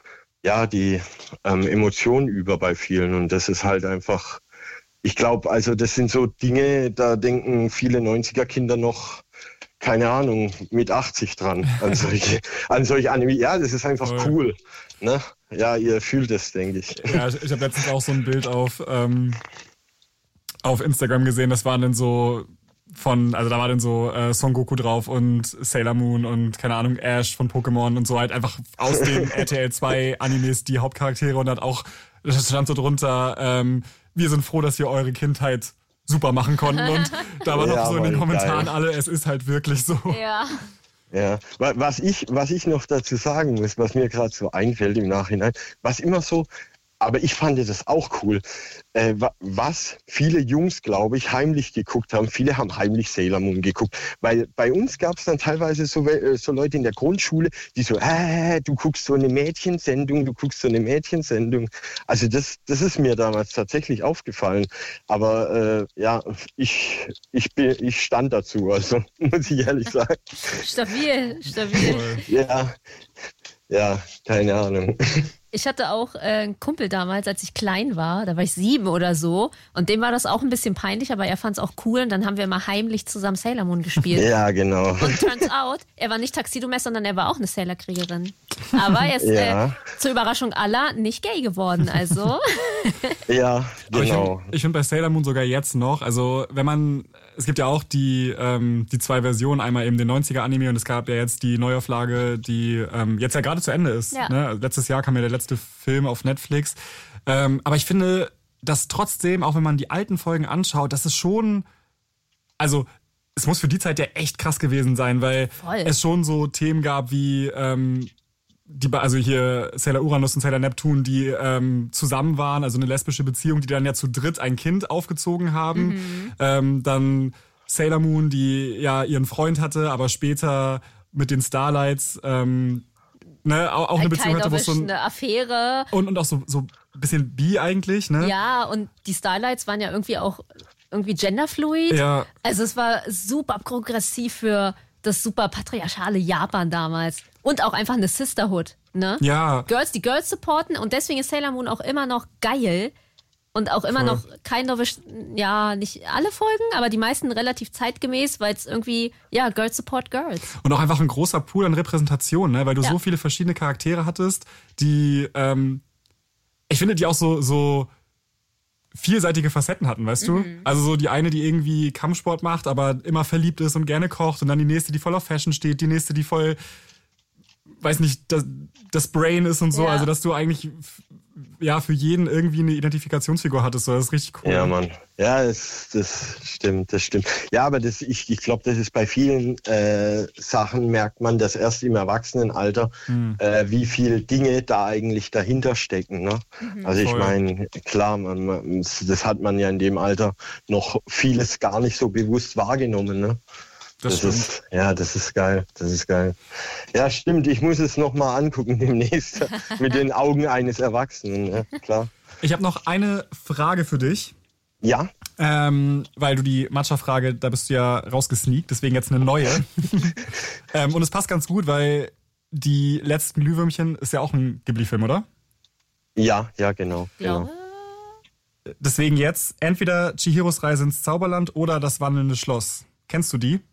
Emotionen über bei vielen und das ist halt einfach, ich glaube, also das sind so Dinge, da denken viele 90er-Kinder noch, keine Ahnung, mit 80 dran an solche Anime. Ja, das ist einfach cool. Ne? Ja, ihr fühlt es, denke ich. Ja, ich habe letztens auch so ein Bild auf Instagram gesehen, das waren dann so da war dann so Son Goku drauf und Sailor Moon und keine Ahnung, Ash von Pokémon und so halt einfach aus den RTL 2 Animes die Hauptcharaktere und dann auch, das stand so drunter, wir sind froh, dass wir eure Kindheit super machen konnten und da war noch so in den Kommentaren geil. Alle, es ist halt wirklich so. Ja. Ja, was ich noch dazu sagen muss, was mir gerade so einfällt im Nachhinein, was immer so, aber ich fand das auch cool, was viele Jungs, glaube ich, heimlich geguckt haben. Viele haben heimlich Sailor Moon geguckt, weil bei uns gab es dann teilweise so Leute in der Grundschule, die so, du guckst so eine Mädchensendung. Also das ist mir damals tatsächlich aufgefallen. Aber ich stand dazu, also muss ich ehrlich sagen. Stabil. Ja, keine Ahnung. Ich hatte auch einen Kumpel damals, als ich klein war, da war ich 7 oder so und dem war das auch ein bisschen peinlich, aber er fand es auch cool und dann haben wir immer heimlich zusammen Sailor Moon gespielt. Ja, genau. Und turns out, er war nicht Taxido-Mess, sondern er war auch eine Sailor-Kriegerin. Aber er ist zur Überraschung aller nicht gay geworden, also. Ja, genau. Ich finde bei Sailor Moon sogar jetzt noch, also es gibt ja auch die 2 Versionen, einmal eben den 90er-Anime und es gab ja jetzt die Neuauflage, die jetzt ja gerade zu Ende ist. Ja. Ne? Also letztes Jahr kam ja der letzte Film auf Netflix. Aber ich finde, dass trotzdem, auch wenn man die alten Folgen anschaut, das ist schon, also es muss für die Zeit ja echt krass gewesen sein, weil es schon so Themen gab wie also hier Sailor Uranus und Sailor Neptun, die zusammen waren, also eine lesbische Beziehung, die dann ja zu dritt ein Kind aufgezogen haben. Mhm. Dann Sailor Moon, die ja ihren Freund hatte, aber später mit den Starlights auch eine Beziehung hatte, wo so eine Affäre. Und auch so ein bisschen bi eigentlich, ne? Ja, und die Starlights waren ja irgendwie genderfluid. Ja. Also es war super progressiv für das super patriarchale Japan damals. Und auch einfach eine Sisterhood, ne? Ja. Die Girls supporten und deswegen ist Sailor Moon auch immer noch geil. Und auch immer noch nicht alle Folgen, aber die meisten relativ zeitgemäß, weil es irgendwie, Girls support Girls. Und auch einfach ein großer Pool an Repräsentation, ne? Weil du so viele verschiedene Charaktere hattest, die, ich finde, die auch so vielseitige Facetten hatten, weißt du? Also so die eine, die irgendwie Kampfsport macht, aber immer verliebt ist und gerne kocht und dann die nächste, die voll auf Fashion steht, die nächste, die voll weiß nicht, das Brain ist und so, Ja. also dass du eigentlich für jeden irgendwie eine Identifikationsfigur hattest, so, das ist richtig cool. Ja, Mann. Ja, das stimmt. Ja, aber ich glaube, das ist bei vielen Sachen, merkt man das erst im Erwachsenenalter, wie viel Dinge da eigentlich dahinter stecken. Ne? Also ich meine, klar, das hat man ja in dem Alter noch vieles gar nicht so bewusst wahrgenommen. Ne? Das ist geil. Das ist geil. Ja, stimmt. Ich muss es nochmal angucken demnächst mit den Augen eines Erwachsenen. Ja, klar. Ich habe noch eine Frage für dich. Ja? Weil du die Matcha-Frage, da bist du ja rausgesneakt, deswegen jetzt eine neue. Und es passt ganz gut, weil die letzten Glühwürmchen ist ja auch ein Ghibli-Film, oder? Ja, genau. Deswegen jetzt entweder Chihiros Reise ins Zauberland oder Das wandelnde Schloss. Kennst du die?